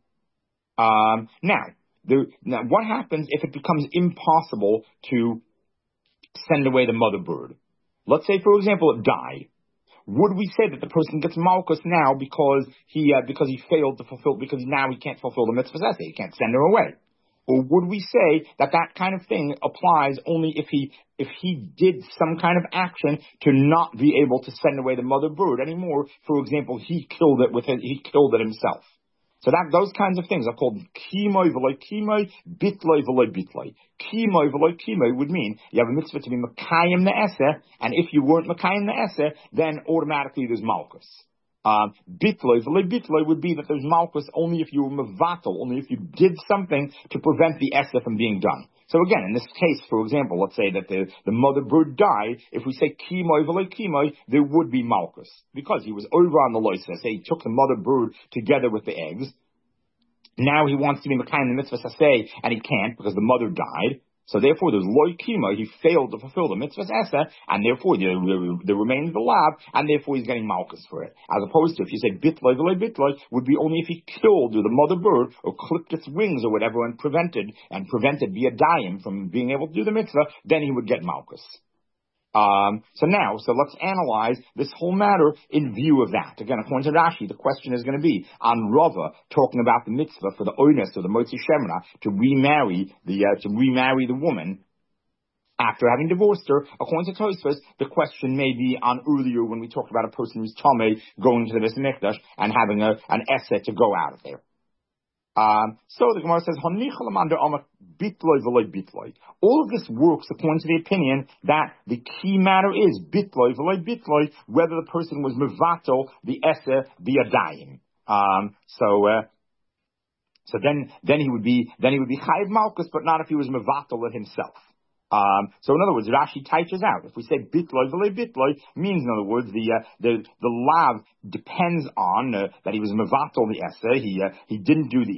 Now what happens if it becomes impossible to send away the mother bird? Let's say, for example, it died. Would we say that the person gets malchus now because he failed to fulfill, because now he can't fulfill the mitzvah essay, he can't send her away? Or would we say that kind of thing applies only if he did some kind of action to not be able to send away the mother bird anymore? For example, he killed it himself. So those kinds of things are called kimoi v'loi kimoi, bitloi v'loi bitloi. Kimoi v'loi kimoi would mean you have a mitzvah to be makayim ne'eseh, and if you weren't makayim ne'eseh, then automatically there's malchus. Bitloi v'loi bitloi would be that there's malchus only if you were mevatel, only if you did something to prevent the eseh from being done. So again, in this case, for example, let's say that the mother bird died. If we say kimoi v'loi kimoi, there would be malchus, because he was over on the loisa. Say he took the mother bird together with the eggs. Now he wants to be makayim the mitzvah saseh, and he can't because the mother died. So therefore, there's loy kima. He failed to fulfill the mitzvah eseh, and therefore there remains the lab, and therefore he's getting malchus for it. As opposed to if you say bitloi v'loi bitloi, would be only if he killed the mother bird or clipped its wings or whatever and prevented via dayim from being able to do the mitzvah, then he would get malchus. So let's analyze this whole matter in view of that. Again, according to Rashi, the question is going to be on Rava talking about the mitzvah for the oinus or the motzi shemra to remarry the woman after having divorced her. According to Tosfos, the question may be on earlier when we talked about a person who's tamei going to the Beis Mikdash and having an eseh to go out of there. So the Gemara says, all of this works according to the opinion that the key matter is bitloi v'loi bitloi, whether the person was mevatel the eseh biyadayim. So then he would be chayiv malchus, but not if he was mevatel it himself. So in other words, Rashi teaches out. If we say bitloi v'loi bitloi, means in other words the lav depends on that he was mevatel the eseh. He didn't do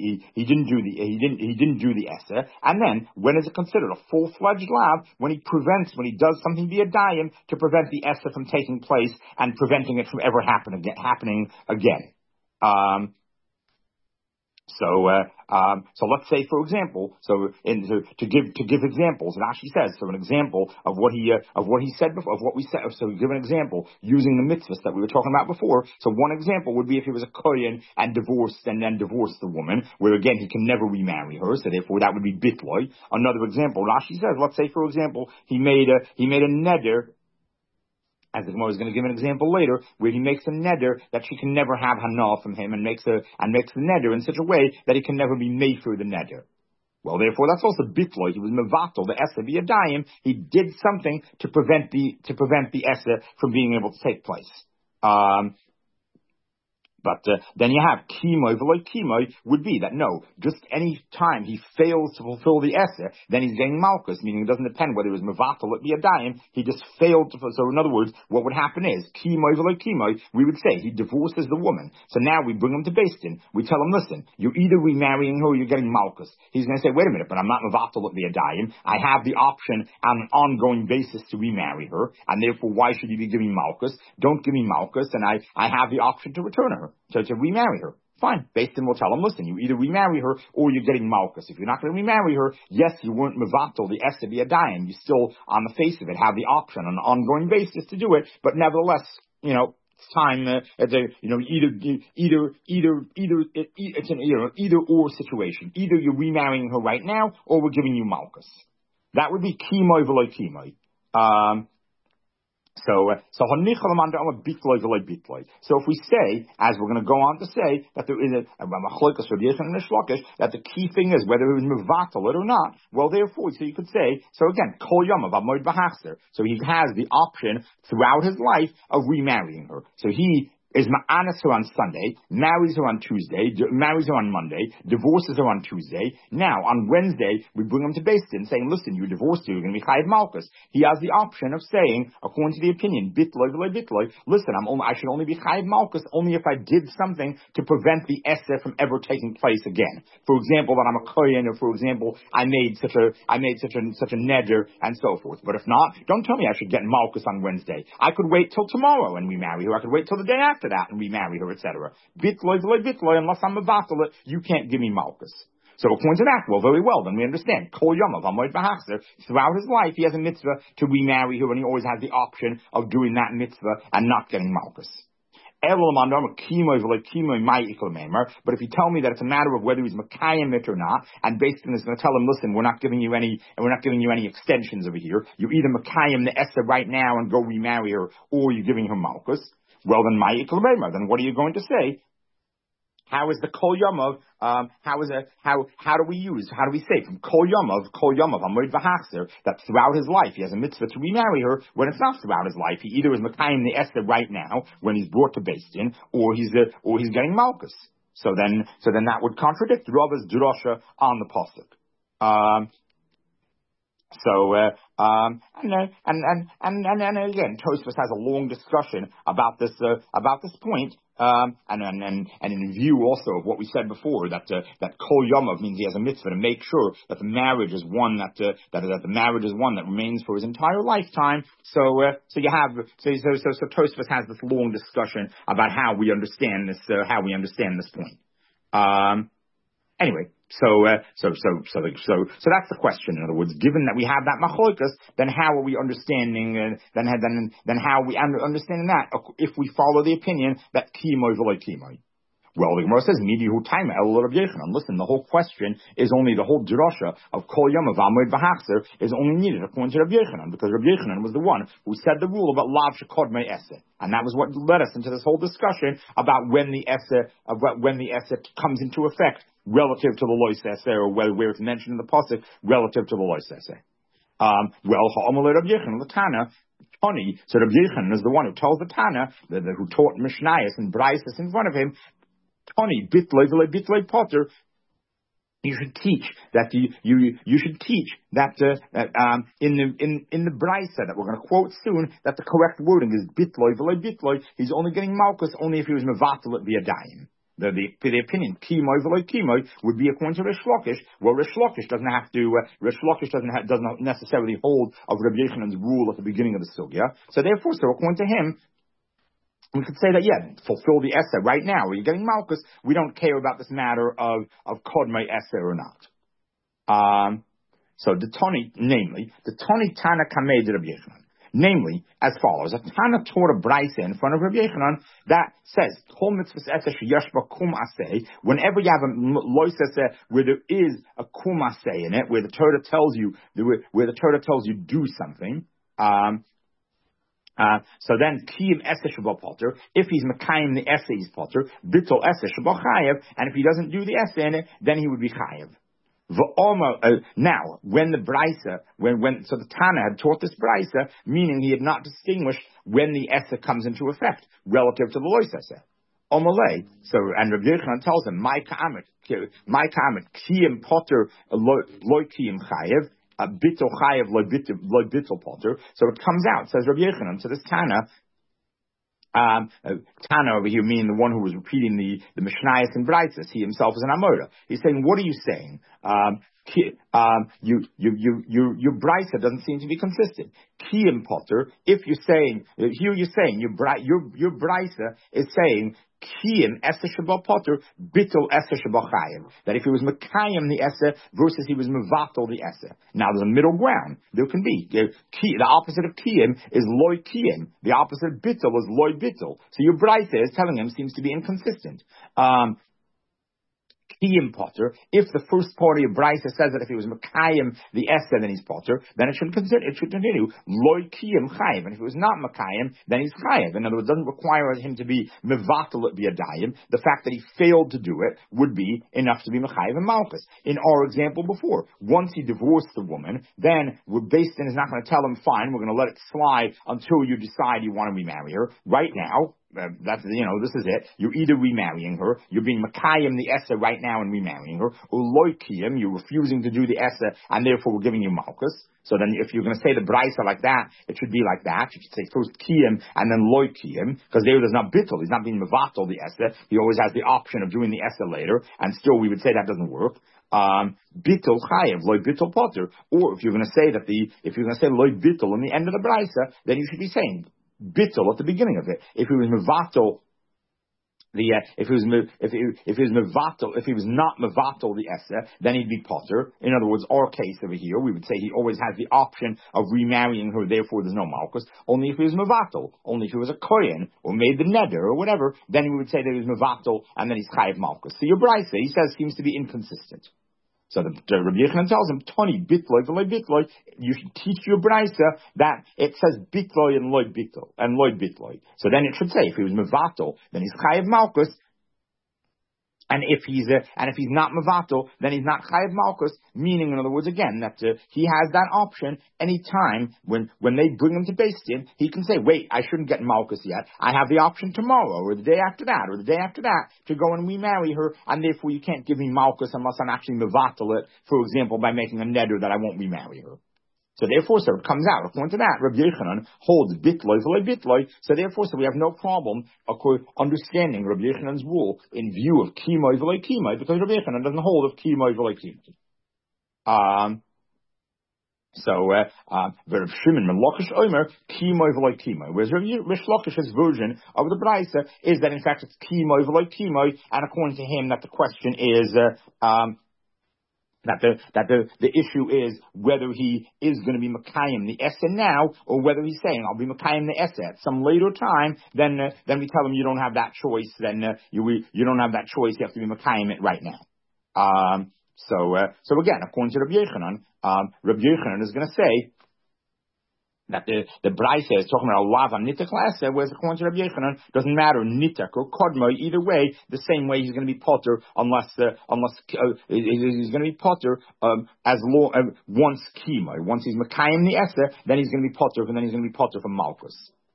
the eseh, and then when is it considered a full-fledged lav? When he does something via dayim to prevent the eseh from taking place and preventing it from ever happening again. So let's say, for example, to give examples, Rashi says, so an example of what he said before, of what we said. So we give an example using the mitzvahs that we were talking about before. So one example would be if he was a kohen and then divorced the woman, where again he can never remarry her. So therefore that would be bitloi. Another example, Rashi says, let's say for example he made a neder. As the Gemara is going to give an example later, where he makes a neder that she can never have hana from him, and makes the neder in such a way that he can never be made for the neder. Well, therefore, that's also bitloi. He was mevatel the eseh biyadayim. He did something to prevent the eseh from being able to take place. But then you have kimoi v'loi kimoi would be that no, just any time he fails to fulfill the eseh, then he's getting malchus, meaning it doesn't depend whether it was mevatel at biyadayim. He just failed to. So in other words, what would happen is kimoi v'loi kimoi. We would say he divorces the woman. So now we bring him to Beis Din. We tell him, listen, you're either remarrying her or you're getting malchus. He's going to say, wait a minute, but I'm not mevatel at biyadayim. I have the option on an ongoing basis to remarry her, and therefore why should you be giving malchus? Don't give me malchus, and I have the option to return her. So to remarry her. Fine. Beis Din will tell him, listen, you either remarry her or you're getting malchus. If you're not going to remarry her, yes, you weren't mevatel the eseh biyadayim. You still, on the face of it, have the option on an ongoing basis to do it, but nevertheless, It's time, it's a, it's an either or situation. Either you're remarrying her right now, or we're giving you malchus. That would be kimoi v'loy kimoi. So if we say, as we're going to go on to say, that there is that the key thing is whether it was mevatel it or not, well, therefore, so you could say, so again, kol yamav amoid b'hachzer. So he has the option throughout his life of remarrying her. So he is ma'anas her on Sunday, marries her on Tuesday, marries her on Monday, divorces her on Tuesday. Now, on Wednesday, we bring him to Beis Din saying, listen, you're divorced, you're going to be chayiv malchus. He has the option of saying, according to the opinion, bitloy v'loy bitloy, listen, I should only be chayiv malchus only if I did something to prevent the esser from ever taking place again. For example, that I'm a kohen, or for example, I made such a neder, and so forth. But if not, don't tell me I should get malchus on Wednesday. I could wait till tomorrow and remarry her. I could wait till the day after that and remarry her, etc. Bitloy v'loy bitloy, unless I'm a batalit, you can't give me malchus. So according to that, well, very well, then we understand. Kol yamav amoid b'hachzer. Throughout his life, he has a mitzvah to remarry her, and he always has the option of doing that mitzvah and not getting malchus. But if you tell me that it's a matter of whether he's Makayim it or not, and basically is going to tell him, listen, we're not giving you any extensions over here. You either Makayim the Esther right now and go remarry her, or you're giving her malchus. Well, then then what are you going to say? How is the Kol Yamav, how do we say from Kol Yamav, Amoid V'Hachzer, that throughout his life he has a mitzvah to remarry her, when it's not throughout his life, he either is Makayim the Esther right now, when he's brought to Beis Din, or he's getting Malchus. So then that would contradict Rava's drasha on the pasuk. And again, Tosfos has a long discussion about this point, and in view also of what we said before, that Kol Yamav means he has a mitzvah to make sure that the marriage is one that the marriage is one that remains for his entire lifetime. So Tosfos has this long discussion about how we understand this point. Anyway. So that's the question. In other words, given that we have that machlokas, then how are we understanding? Then how are we understanding that if we follow the opinion that kimoy v'loy kimoy? Well, the Gemara says, "Midihu taima el Rav Yochanan." Listen, the whole question is only the whole drasha of Kol Yamav Amoid B'Hachzer is only needed according to Rav Yochanan, because Rav Yochanan was the one who said the rule about lav shekodmei eseh, and that was what led us into this whole discussion about when the eseh comes into effect relative to the lois eseh, or where it's mentioned in the pasuk relative to the lois eseh. Ha'amalei Rav Yochanan l'Tana. Tani, so Rav Yochanan is the one who tells the Tana, who taught Mishnayos and Braisos in front of him. Tani bitloi potter. You should teach that you should teach that in the Brisa that we're going to quote soon, that the correct wording is bitloi v'loi bitloi. He's only getting malchus only if he was mevatel it via dayim. The opinion kimoi v'loi kimoi would be according to Rish Lakish. Well, Rish Lakish doesn't necessarily hold of Rabbi Yochanan's rule at the beginning of the sugya. So therefore, according to him, we could say that, fulfill the Esser right now. Where you're getting Malchus, we don't care about this matter of Kodmei Esser or not. So the Tani Tana Kamei de Rabbi Yochanan. Namely, as follows: a Tana taught a Brisa in front of Rabbi Yochanan that says, Kol mitzvahs Esser sheyashba kum aseh. Whenever you have a lois Esser where there is a kum aseh in it, where the Torah tells you do something. So then, kiyim eseh sheba potter. If he's mekayim the eseh, he's potter. Bitol eseh sheba chayev. And if he doesn't do the eseh in it, then he would be chayev. Now, when the Brisa, so the Tana had taught this Brisa, meaning he had not distinguished when the eseh comes into effect relative to the lois eseh. Omalei. So, and Rabbi Yochanan tells him, my ka'amet, kiyim potter loy kiyim chayev. Bittul chayev lo bittul potter. So it comes out, says Rabbi Yochanan. So this Tana over here, meaning the one who was repeating the Mishnayos and Braisos, he himself is an Amora. He's saying, what are you saying? Your brisa doesn't seem to be consistent. Kiyim potter. If you're saying here, you're saying your brisa is saying Kiyim Esa Shabbat Potter, Bittul Esa Shabbat Chayim. That if he was Mekayim the Esa versus he was Mevatel the Esa. Now there's a middle ground. There can be. The opposite of Kiyim is Loy Kiyim. The opposite of Bittul is Loy Bittul. So your Brisa is telling him seems to be inconsistent. Kiyim Potter. If the first part of your Brisa says that if he was Mekayim the Esa, then he's Potter, then it should continue. Loy Kiyim Chayiv. And if it was not Mekayim, then he's Chayiv. In other words, it doesn't require him to be Mevatel at Biyadayim. The fact that he failed to do it would be enough to be Mechayiv and Malchus. In our example before, once he divorced the woman, then Beis Din is not going to tell him, fine, we're going to let it slide until you decide you want to remarry her. Right now, this is it. You're either remarrying her, you're being Makayim the Esa right now and remarrying her, or Loikiyim, you're refusing to do the Esa, and therefore we're giving you Malchus. So then if you're going to say the Brisa like that, it should be like that. You should say first Kiyim and then Loikiyim, because there's not Bittul. He's not being Mevatel the Esa. He always has the option of doing the Esa later, and still we would say that doesn't work. Bittul Chayev, Loy Bittul Potter. Or if you're going to say Loy Bittul in the end of the Brisa, then you should be saying Bittul at the beginning of it. If he was Mevatel, if he was not Mevatel the Esa, then he'd be Potter. In other words, our case over here, we would say he always has the option of remarrying her, therefore there's no Malchus. Only if he was Mevatel, only if he was a Kohen, or made the Neder, or whatever, then we would say that he was Mevatel, and then he's Chayev Malchus. So your Brisa, he says, seems to be inconsistent. So the Rabbi Yochanan tells him, Tony, bitloy, v'loy bitloy, you should teach your Brisa that it says bitloy and loy bitloy. So then it should say, if he was mevatel, then he's chayev malchus, and if he's not mevatel, then he's not chayev malchus, meaning, in other words, again, that he has that option anytime when they bring him to Beis Din, he can say, wait, I shouldn't get malchus yet. I have the option tomorrow, or the day after that, or the day after that, to go and remarry her, and therefore you can't give me malchus unless I'm actually mevatel it, for example, by making a neder that I won't remarry her. So therefore, sir, it comes out. According to that, Rabbi Yochanan holds bitloy v'loy bitloy. So therefore, we have no problem understanding Rabbi Yochanan's rule in view of kimoy v'loy kimoy, because Rabbi Yochanan doesn't hold of kimoy v'loy kimoy. Rav Shimon ben Lakish Omer kimoy v'loy kimoy. Whereas Rish Lakish's version of the Brisa is that in fact it's kimoy v'loy kimoy, and according to him, that the question is that the issue is whether he is going to be Mekayim the Esa now, or whether he's saying, I'll be Mekayim the Esa at some later time, then we tell him you don't have that choice, you don't have that choice, you have to be Mekayim it right now. So again, according to Rabbi Yochanan, Rabbi Yochanan is going to say that the Brisa is talking about Lav and Nitak L'Esa, whereas according to Rabbi Yochanan, doesn't matter, Nitak or Kodmo, either way, the same way he's going to be Potter, unless he's going to be Potter, once Kimo. Once he's Mekayim the Esa, then he's going to be Potter, and then he's going to be Potter from Malchus.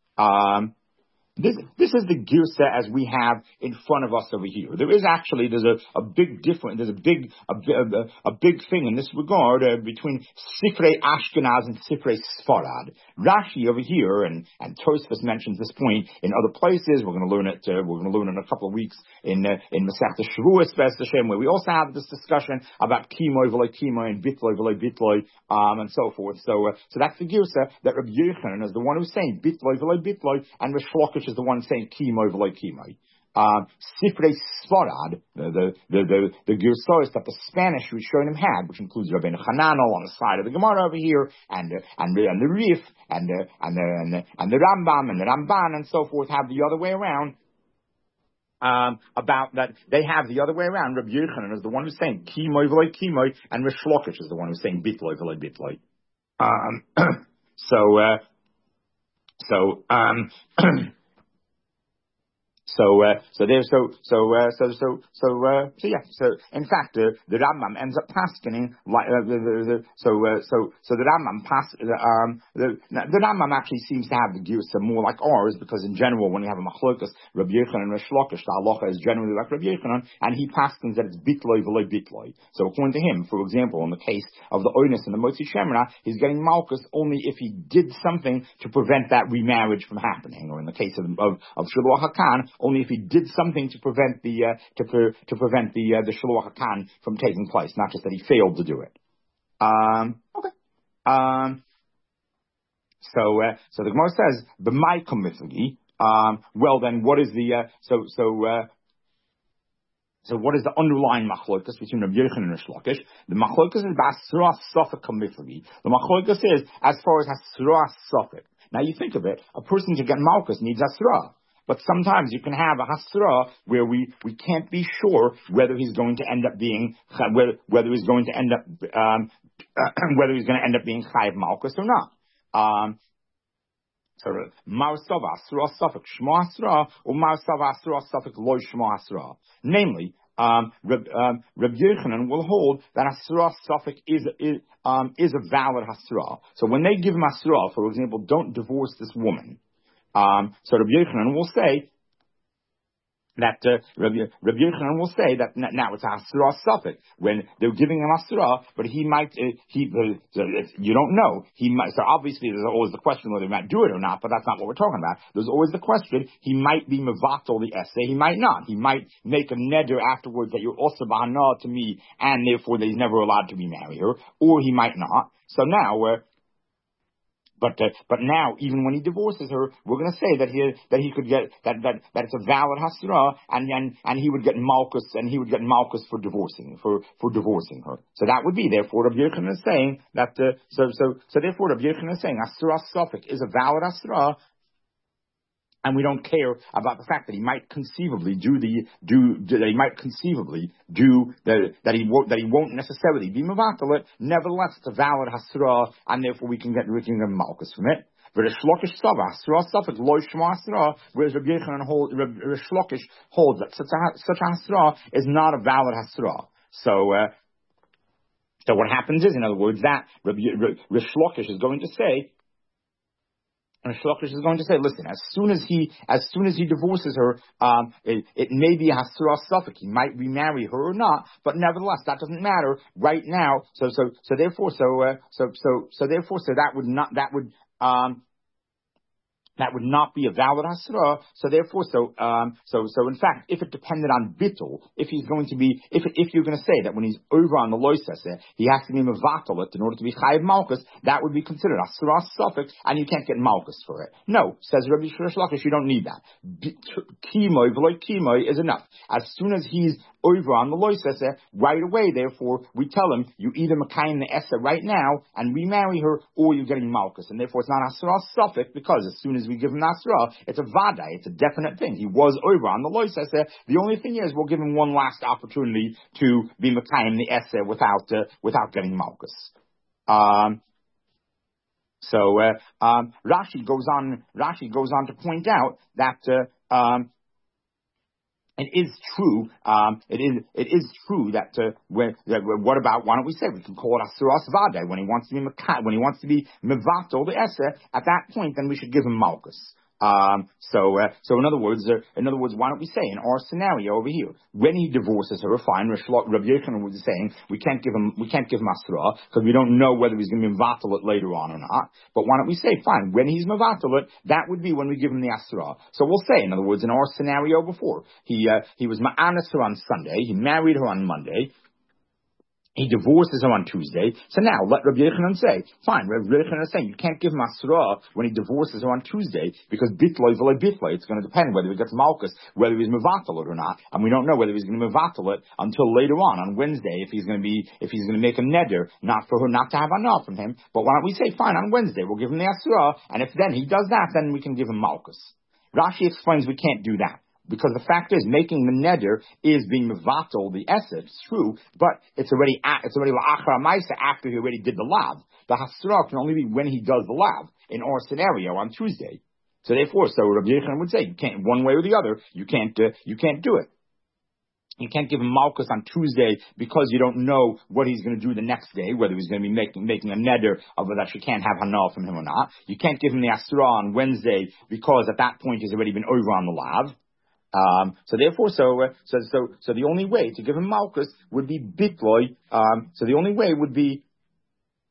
This is the girsa as we have in front of us over here. There's a big difference. There's a big thing in this regard between Sifrei Ashkenaz and Sifrei Sfarad. Rashi over here, and Tosfos mentions this point in other places. We're going to learn it. We're going to learn in a couple of weeks in Masechta Shavuos, B'ez Hashem, where we also have this discussion about Kimoy v'loy Kimoy and Bitloy v'loy Bitloy, and so forth. So that's the girsa that Rabbi Yochanan is the one who's saying Bitloy v'loy Bitloy, and Rish Lakish is the one saying Kimoy v'loy Kimoy. Sifrei Sfarad, the Gersos that the Spanish Rishonim had, which includes Rabbeinu Hananel on the side of the Gemara over here, and the Rif, and the Rambam, and the Ramban, and so forth, have the other way around. About that, they have the other way around. Rabbi Yochanan is the one who's saying Kimoy v'loy Kimoy, and Rish Lakish is the one who's saying Bitloy v'loy Bitloy. So in fact, the Rambam ends up paskening like the Rambam actually seems to have the girsa more like ours, because in general, when you have a machlokas, Rabbi Yochanan and Rish Lakish, the halacha is generally like Rabbi Yochanan, and he paskens that it's bitloy v'loy bitloy. So according to him, for example, in the case of the Oinus and the Motzi Shemra, he's getting malchus only if he did something to prevent that remarriage from happening, or in the case of Shiloh HaKan, only if he did something to prevent the Shiluach HaKan from taking place, not just that he failed to do it. Okay. So the Gemara says, "B'may kumiflagi." Well, then, what is the so what is the underlying machlokas between Rabbi Yochanan and Rish Lakish? The machlokas is b'asra safek kumiflagi. The machlokas is as far as hasra safek. Now you think of it, a person to get malchus needs asra. But sometimes you can have a hasra where we can't be sure whether he's going to end up being whether he's going to end up being chayiv malchus or not. So ma'asav asra safek shmo asra or ma'asav asra safek lo shmo asra. Namely, Rabbi Yochanan will hold that asra safek is a valid hasra. So when they give him asra, for example, don't divorce this woman. So Rabbi Yochanan will say that Rabbi Yochanan will say that now it's a hasra safek when they're giving him hasra, but he might you don't know, he might. So obviously there's always the question whether he might do it or not, but that's not what we're talking about. There's always the question, he might be mevatel the essay, he might not. He might make a neder afterwards that you're also b'hana to me, and therefore that he's never allowed to remarry her, or he might not. So now But now, even when he divorces her, we're going to say that he could get that it's a valid hasra, and he would get malchus for divorcing her. So that would be, therefore Rabbi Yochanan is saying that so therefore Rabbi Yochanan is saying hasra safek is a valid hasra. And we don't care about the fact that he might conceivably that he won't necessarily be mevatel it. Nevertheless, it's a valid hasra, and therefore we can get malchus from it. Whereas Rish Lakish holds that such a hasra is not a valid hasra. So what happens is, in other words, that Rish Lakish is going to say. And Shlokish is going to say, listen, as soon as he divorces her, it may be a hasra safek. He might remarry her or not, but nevertheless, that doesn't matter right now. So therefore that would not be a valid hasra. So therefore, in fact, if it depended on bittul, if you're going to say that when he's over on the loisese, he has to be mevatel it in order to be chayiv malchus, that would be considered hasra safek, and you can't get malchus for it. No, says Rabbi Rish Lakish, you don't need that. Kimoy v'loy kimoy is enough. As soon as he's over on the loisese, right away, therefore, we tell him, you either makayim the essa right now and remarry her, or you're getting malchus, and therefore it's not hasra safek, because as soon as we give him nasra, it's a vadai, it's a definite thing. He was over on the loisese. The only thing is, we'll give him one last opportunity to be makayim the essa without getting malchus. Rashi goes on to point out that it is true. It is true that what about? Why don't we say we can call it asuras vadai when he wants to be mevatel the esse? At that point, then we should give him malchus. So in other words, why don't we say in our scenario over here, when he divorces her, fine, Rabbi Yochanan was saying we can't give him asra because we don't know whether he's going to be mevatel it later on or not. But why don't we say, fine, when he's mevatel it, that would be when we give him the asra. So we'll say, in other words, in our scenario before, he was ma'anas her on Sunday, he married her on Monday. He divorces her on Tuesday. So now, let Rabbi Yochanan say, fine, Rabbi Yochanan is saying you can't give him asra when he divorces her on Tuesday, because bitloi v'loi bitloi, it's going to depend whether he gets malchus, whether he's mevatel it or not, and we don't know whether he's going to mevatel it until later on Wednesday, if he's going to make a neder, not for her not to have enough from him. But why don't we say, fine, on Wednesday, we'll give him the asra, and if then he does that, then we can give him malchus. Rashi explains we can't do that. Because the fact is, making the neder is being mevatel the essa. It's true, but it's already la'achar ma'isa after he already did the lav. The hasra can only be when he does the lav in our scenario on Tuesday. So therefore, Rabbi Yochanan would say you can't, one way or the other, you can't do it. You can't give him malchus on Tuesday because you don't know what he's going to do the next day, whether he's going to be making a neder of that she can't have hana from him or not. You can't give him the asra on Wednesday because at that point he's already been over on the lav. So the only way to give him malchus would be bitloi. So the only way would be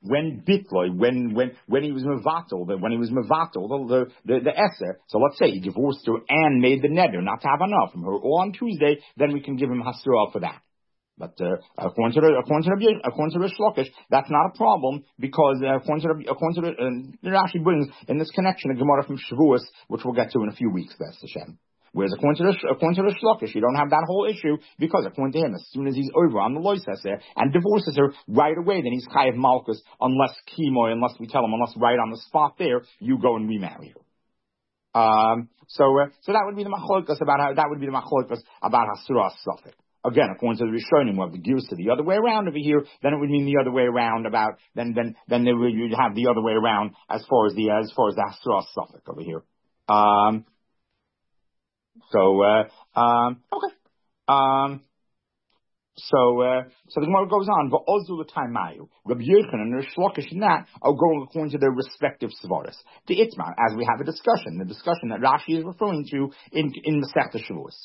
when Bitloy, when he was Mevatel, the Esser. So let's say he divorced her and made the neder not to have enough from her, or on Tuesday, then we can give him Hasra for that. But according to Rish Lakish, that's not a problem, because according to Rashi brings in this connection a Gemara from Shavuos, which we'll get to in a few weeks, B'ez Hashem. Whereas according to Rish Lakish, you don't have that whole issue, because according to him, as soon as he's over on the lois esser and divorces her right away, then he's chayav malchus, unless we tell him, unless right on the spot there, you go and remarry her. So that would be the machlokas about Hasra Safek. Again, according to the Rishonim, we have the gears to the other way around over here. Then it would mean the other way around you'd have the other way around as far as the Hasra Safek over here. Okay. So the Gemara goes on. Rabbi Yochanan and Rish Lakish and that are going according to their respective svaras. The Itmar, as we have the discussion that Rashi is referring to in Masechta Shavuos.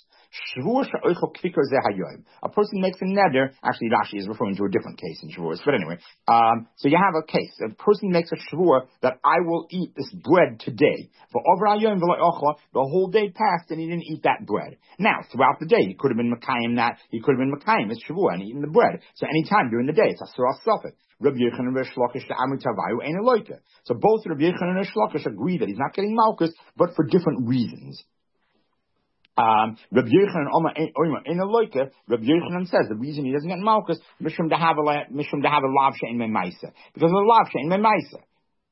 A person makes a neder. Actually, Rashi is referring to a different case in Shavuos. But anyway, so you have a case. A person makes a Shavua that I will eat this bread today. For the whole day passed and he didn't eat that bread. Now, throughout the day, he could have been Makayim that. He could have been Makayim his Shavua and eaten the bread. So any time during the day, it's Asura Safek. Rabbi Yochanan and Rish Lakish to Amri Tavayu ain't a loika. So both Rabbi Yochanan and Rish Lakish agree that he's not getting malchus, but for different reasons. Rabbi Yochanan in a loika, Rabbi Yochanan says the reason he doesn't get malchus mishum to have a lav she'en memaisa, because of the lav she'en memaisa.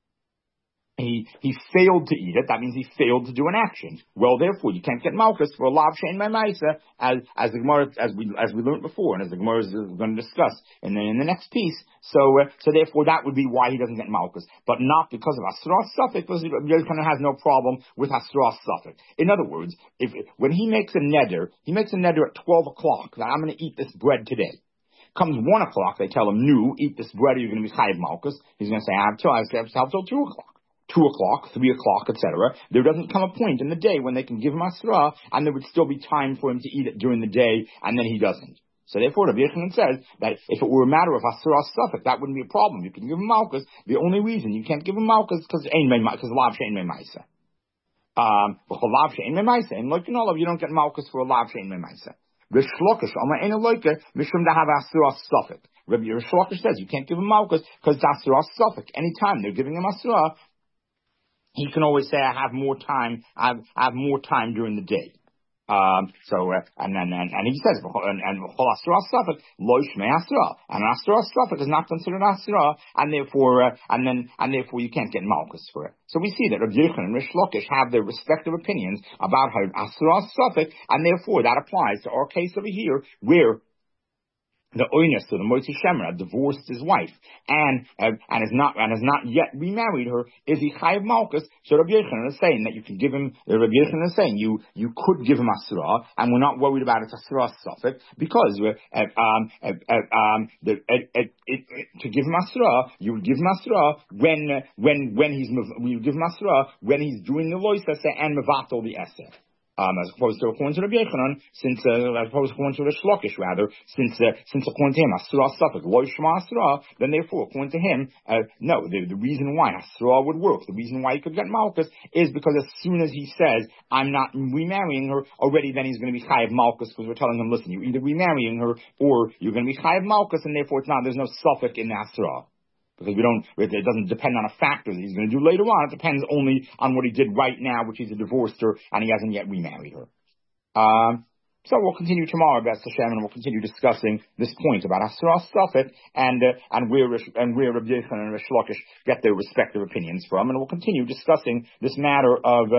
He failed to eat it. That means he failed to do an action. Well, therefore, you can't get malchus for a lav she'en memaisa, as the Gemara, as we learned before, and as the Gemara is going to discuss in the next piece. So therefore, that would be why he doesn't get malchus, but not because of Hasra Safek, because Rabbi Yochanan has no problem with Hasra Safek. In other words, when he makes a neder at 12 o'clock that I'm going to eat this bread today. Comes 1 o'clock, they tell him, no, eat this bread or you're going to be chayav malchus. He's going to say, I have till 2 o'clock. 2 o'clock, 3 o'clock, etc. There doesn't come a point in the day when they can give him Asra, and there would still be time for him to eat it during the day, and then he doesn't. So therefore, Rabbi Yochanan says that if it were a matter of Asra Safek, that wouldn't be a problem. You can give him Malchus. The only reason you can't give him Malchus is because Lav She'en Memaisa. Lav She'en Memaisa. And like in all of you don't get Malchus for a Lav She'en Memaisa. Rish Lakish, Amar Ein Loika, Mishum to have Asra Safek. Rabbi Rish Lakish says you can't give him Malchus because it's Asra Safek. Anytime they're giving him Asra, he can always say, I have more time during the day. And he says, and Asra Safek, Lo Shmei Asra. And Asra Safek is not considered Asra, and therefore you can't get Malchus for it. So we see that Rabbi Yochanan and Rish Lakish have their respective opinions about how Asra Safek, and therefore that applies to our case over here, where the Oinus, so the Motzi Shemra, divorced his wife and has not yet remarried her. Is he chayav malchus? So Rabbi Yochanan is saying that you can give him. Rabbi Yochanan is saying you could give him asra, and we're not worried about its asra safek because to give him asra, you would give him asra when he's doing the lois and mevatel the eser. As opposed to according to Rabbi Yochanan, as opposed to according to Rish Lakish, rather, since according to him, Asra Safek, Lo Shema Asra, then therefore, according to him, no, the reason why Asra would work, the reason why he could get Malchus, is because as soon as he says, I'm not remarrying her, already then he's going to be Chayav Malchus, because we're telling him, listen, you're either remarrying her, or you're going to be Chayav Malchus, and therefore there's no Safek in Asra. Because it doesn't depend on a factor that he's going to do later on. It depends only on what he did right now, which is a divorced her, and he hasn't yet remarried her. So we'll continue tomorrow, B'ez Hashem, and we'll continue discussing this point about Asra Safek and where Rabbi Yochanan and Rish Lakish get their respective opinions from, and we'll continue discussing this matter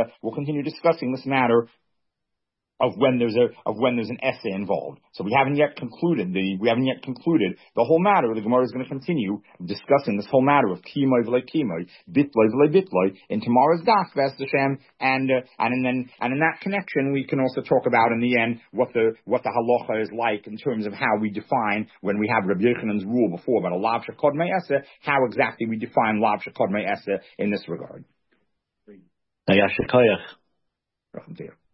of when there's an essay involved. So we haven't yet concluded the whole matter. The Gemara is going to continue discussing this whole matter of kimoy v'le kimoy, bitloy v'le bitloy in tomorrow's daf, B'ez Hashem, and in that connection we can also talk about in the end what the halacha is like in terms of how we define when we have Rabbi Yochanan's rule before about a lav shekodmei eseh, how exactly we define lav shekodmei eseh in this regard.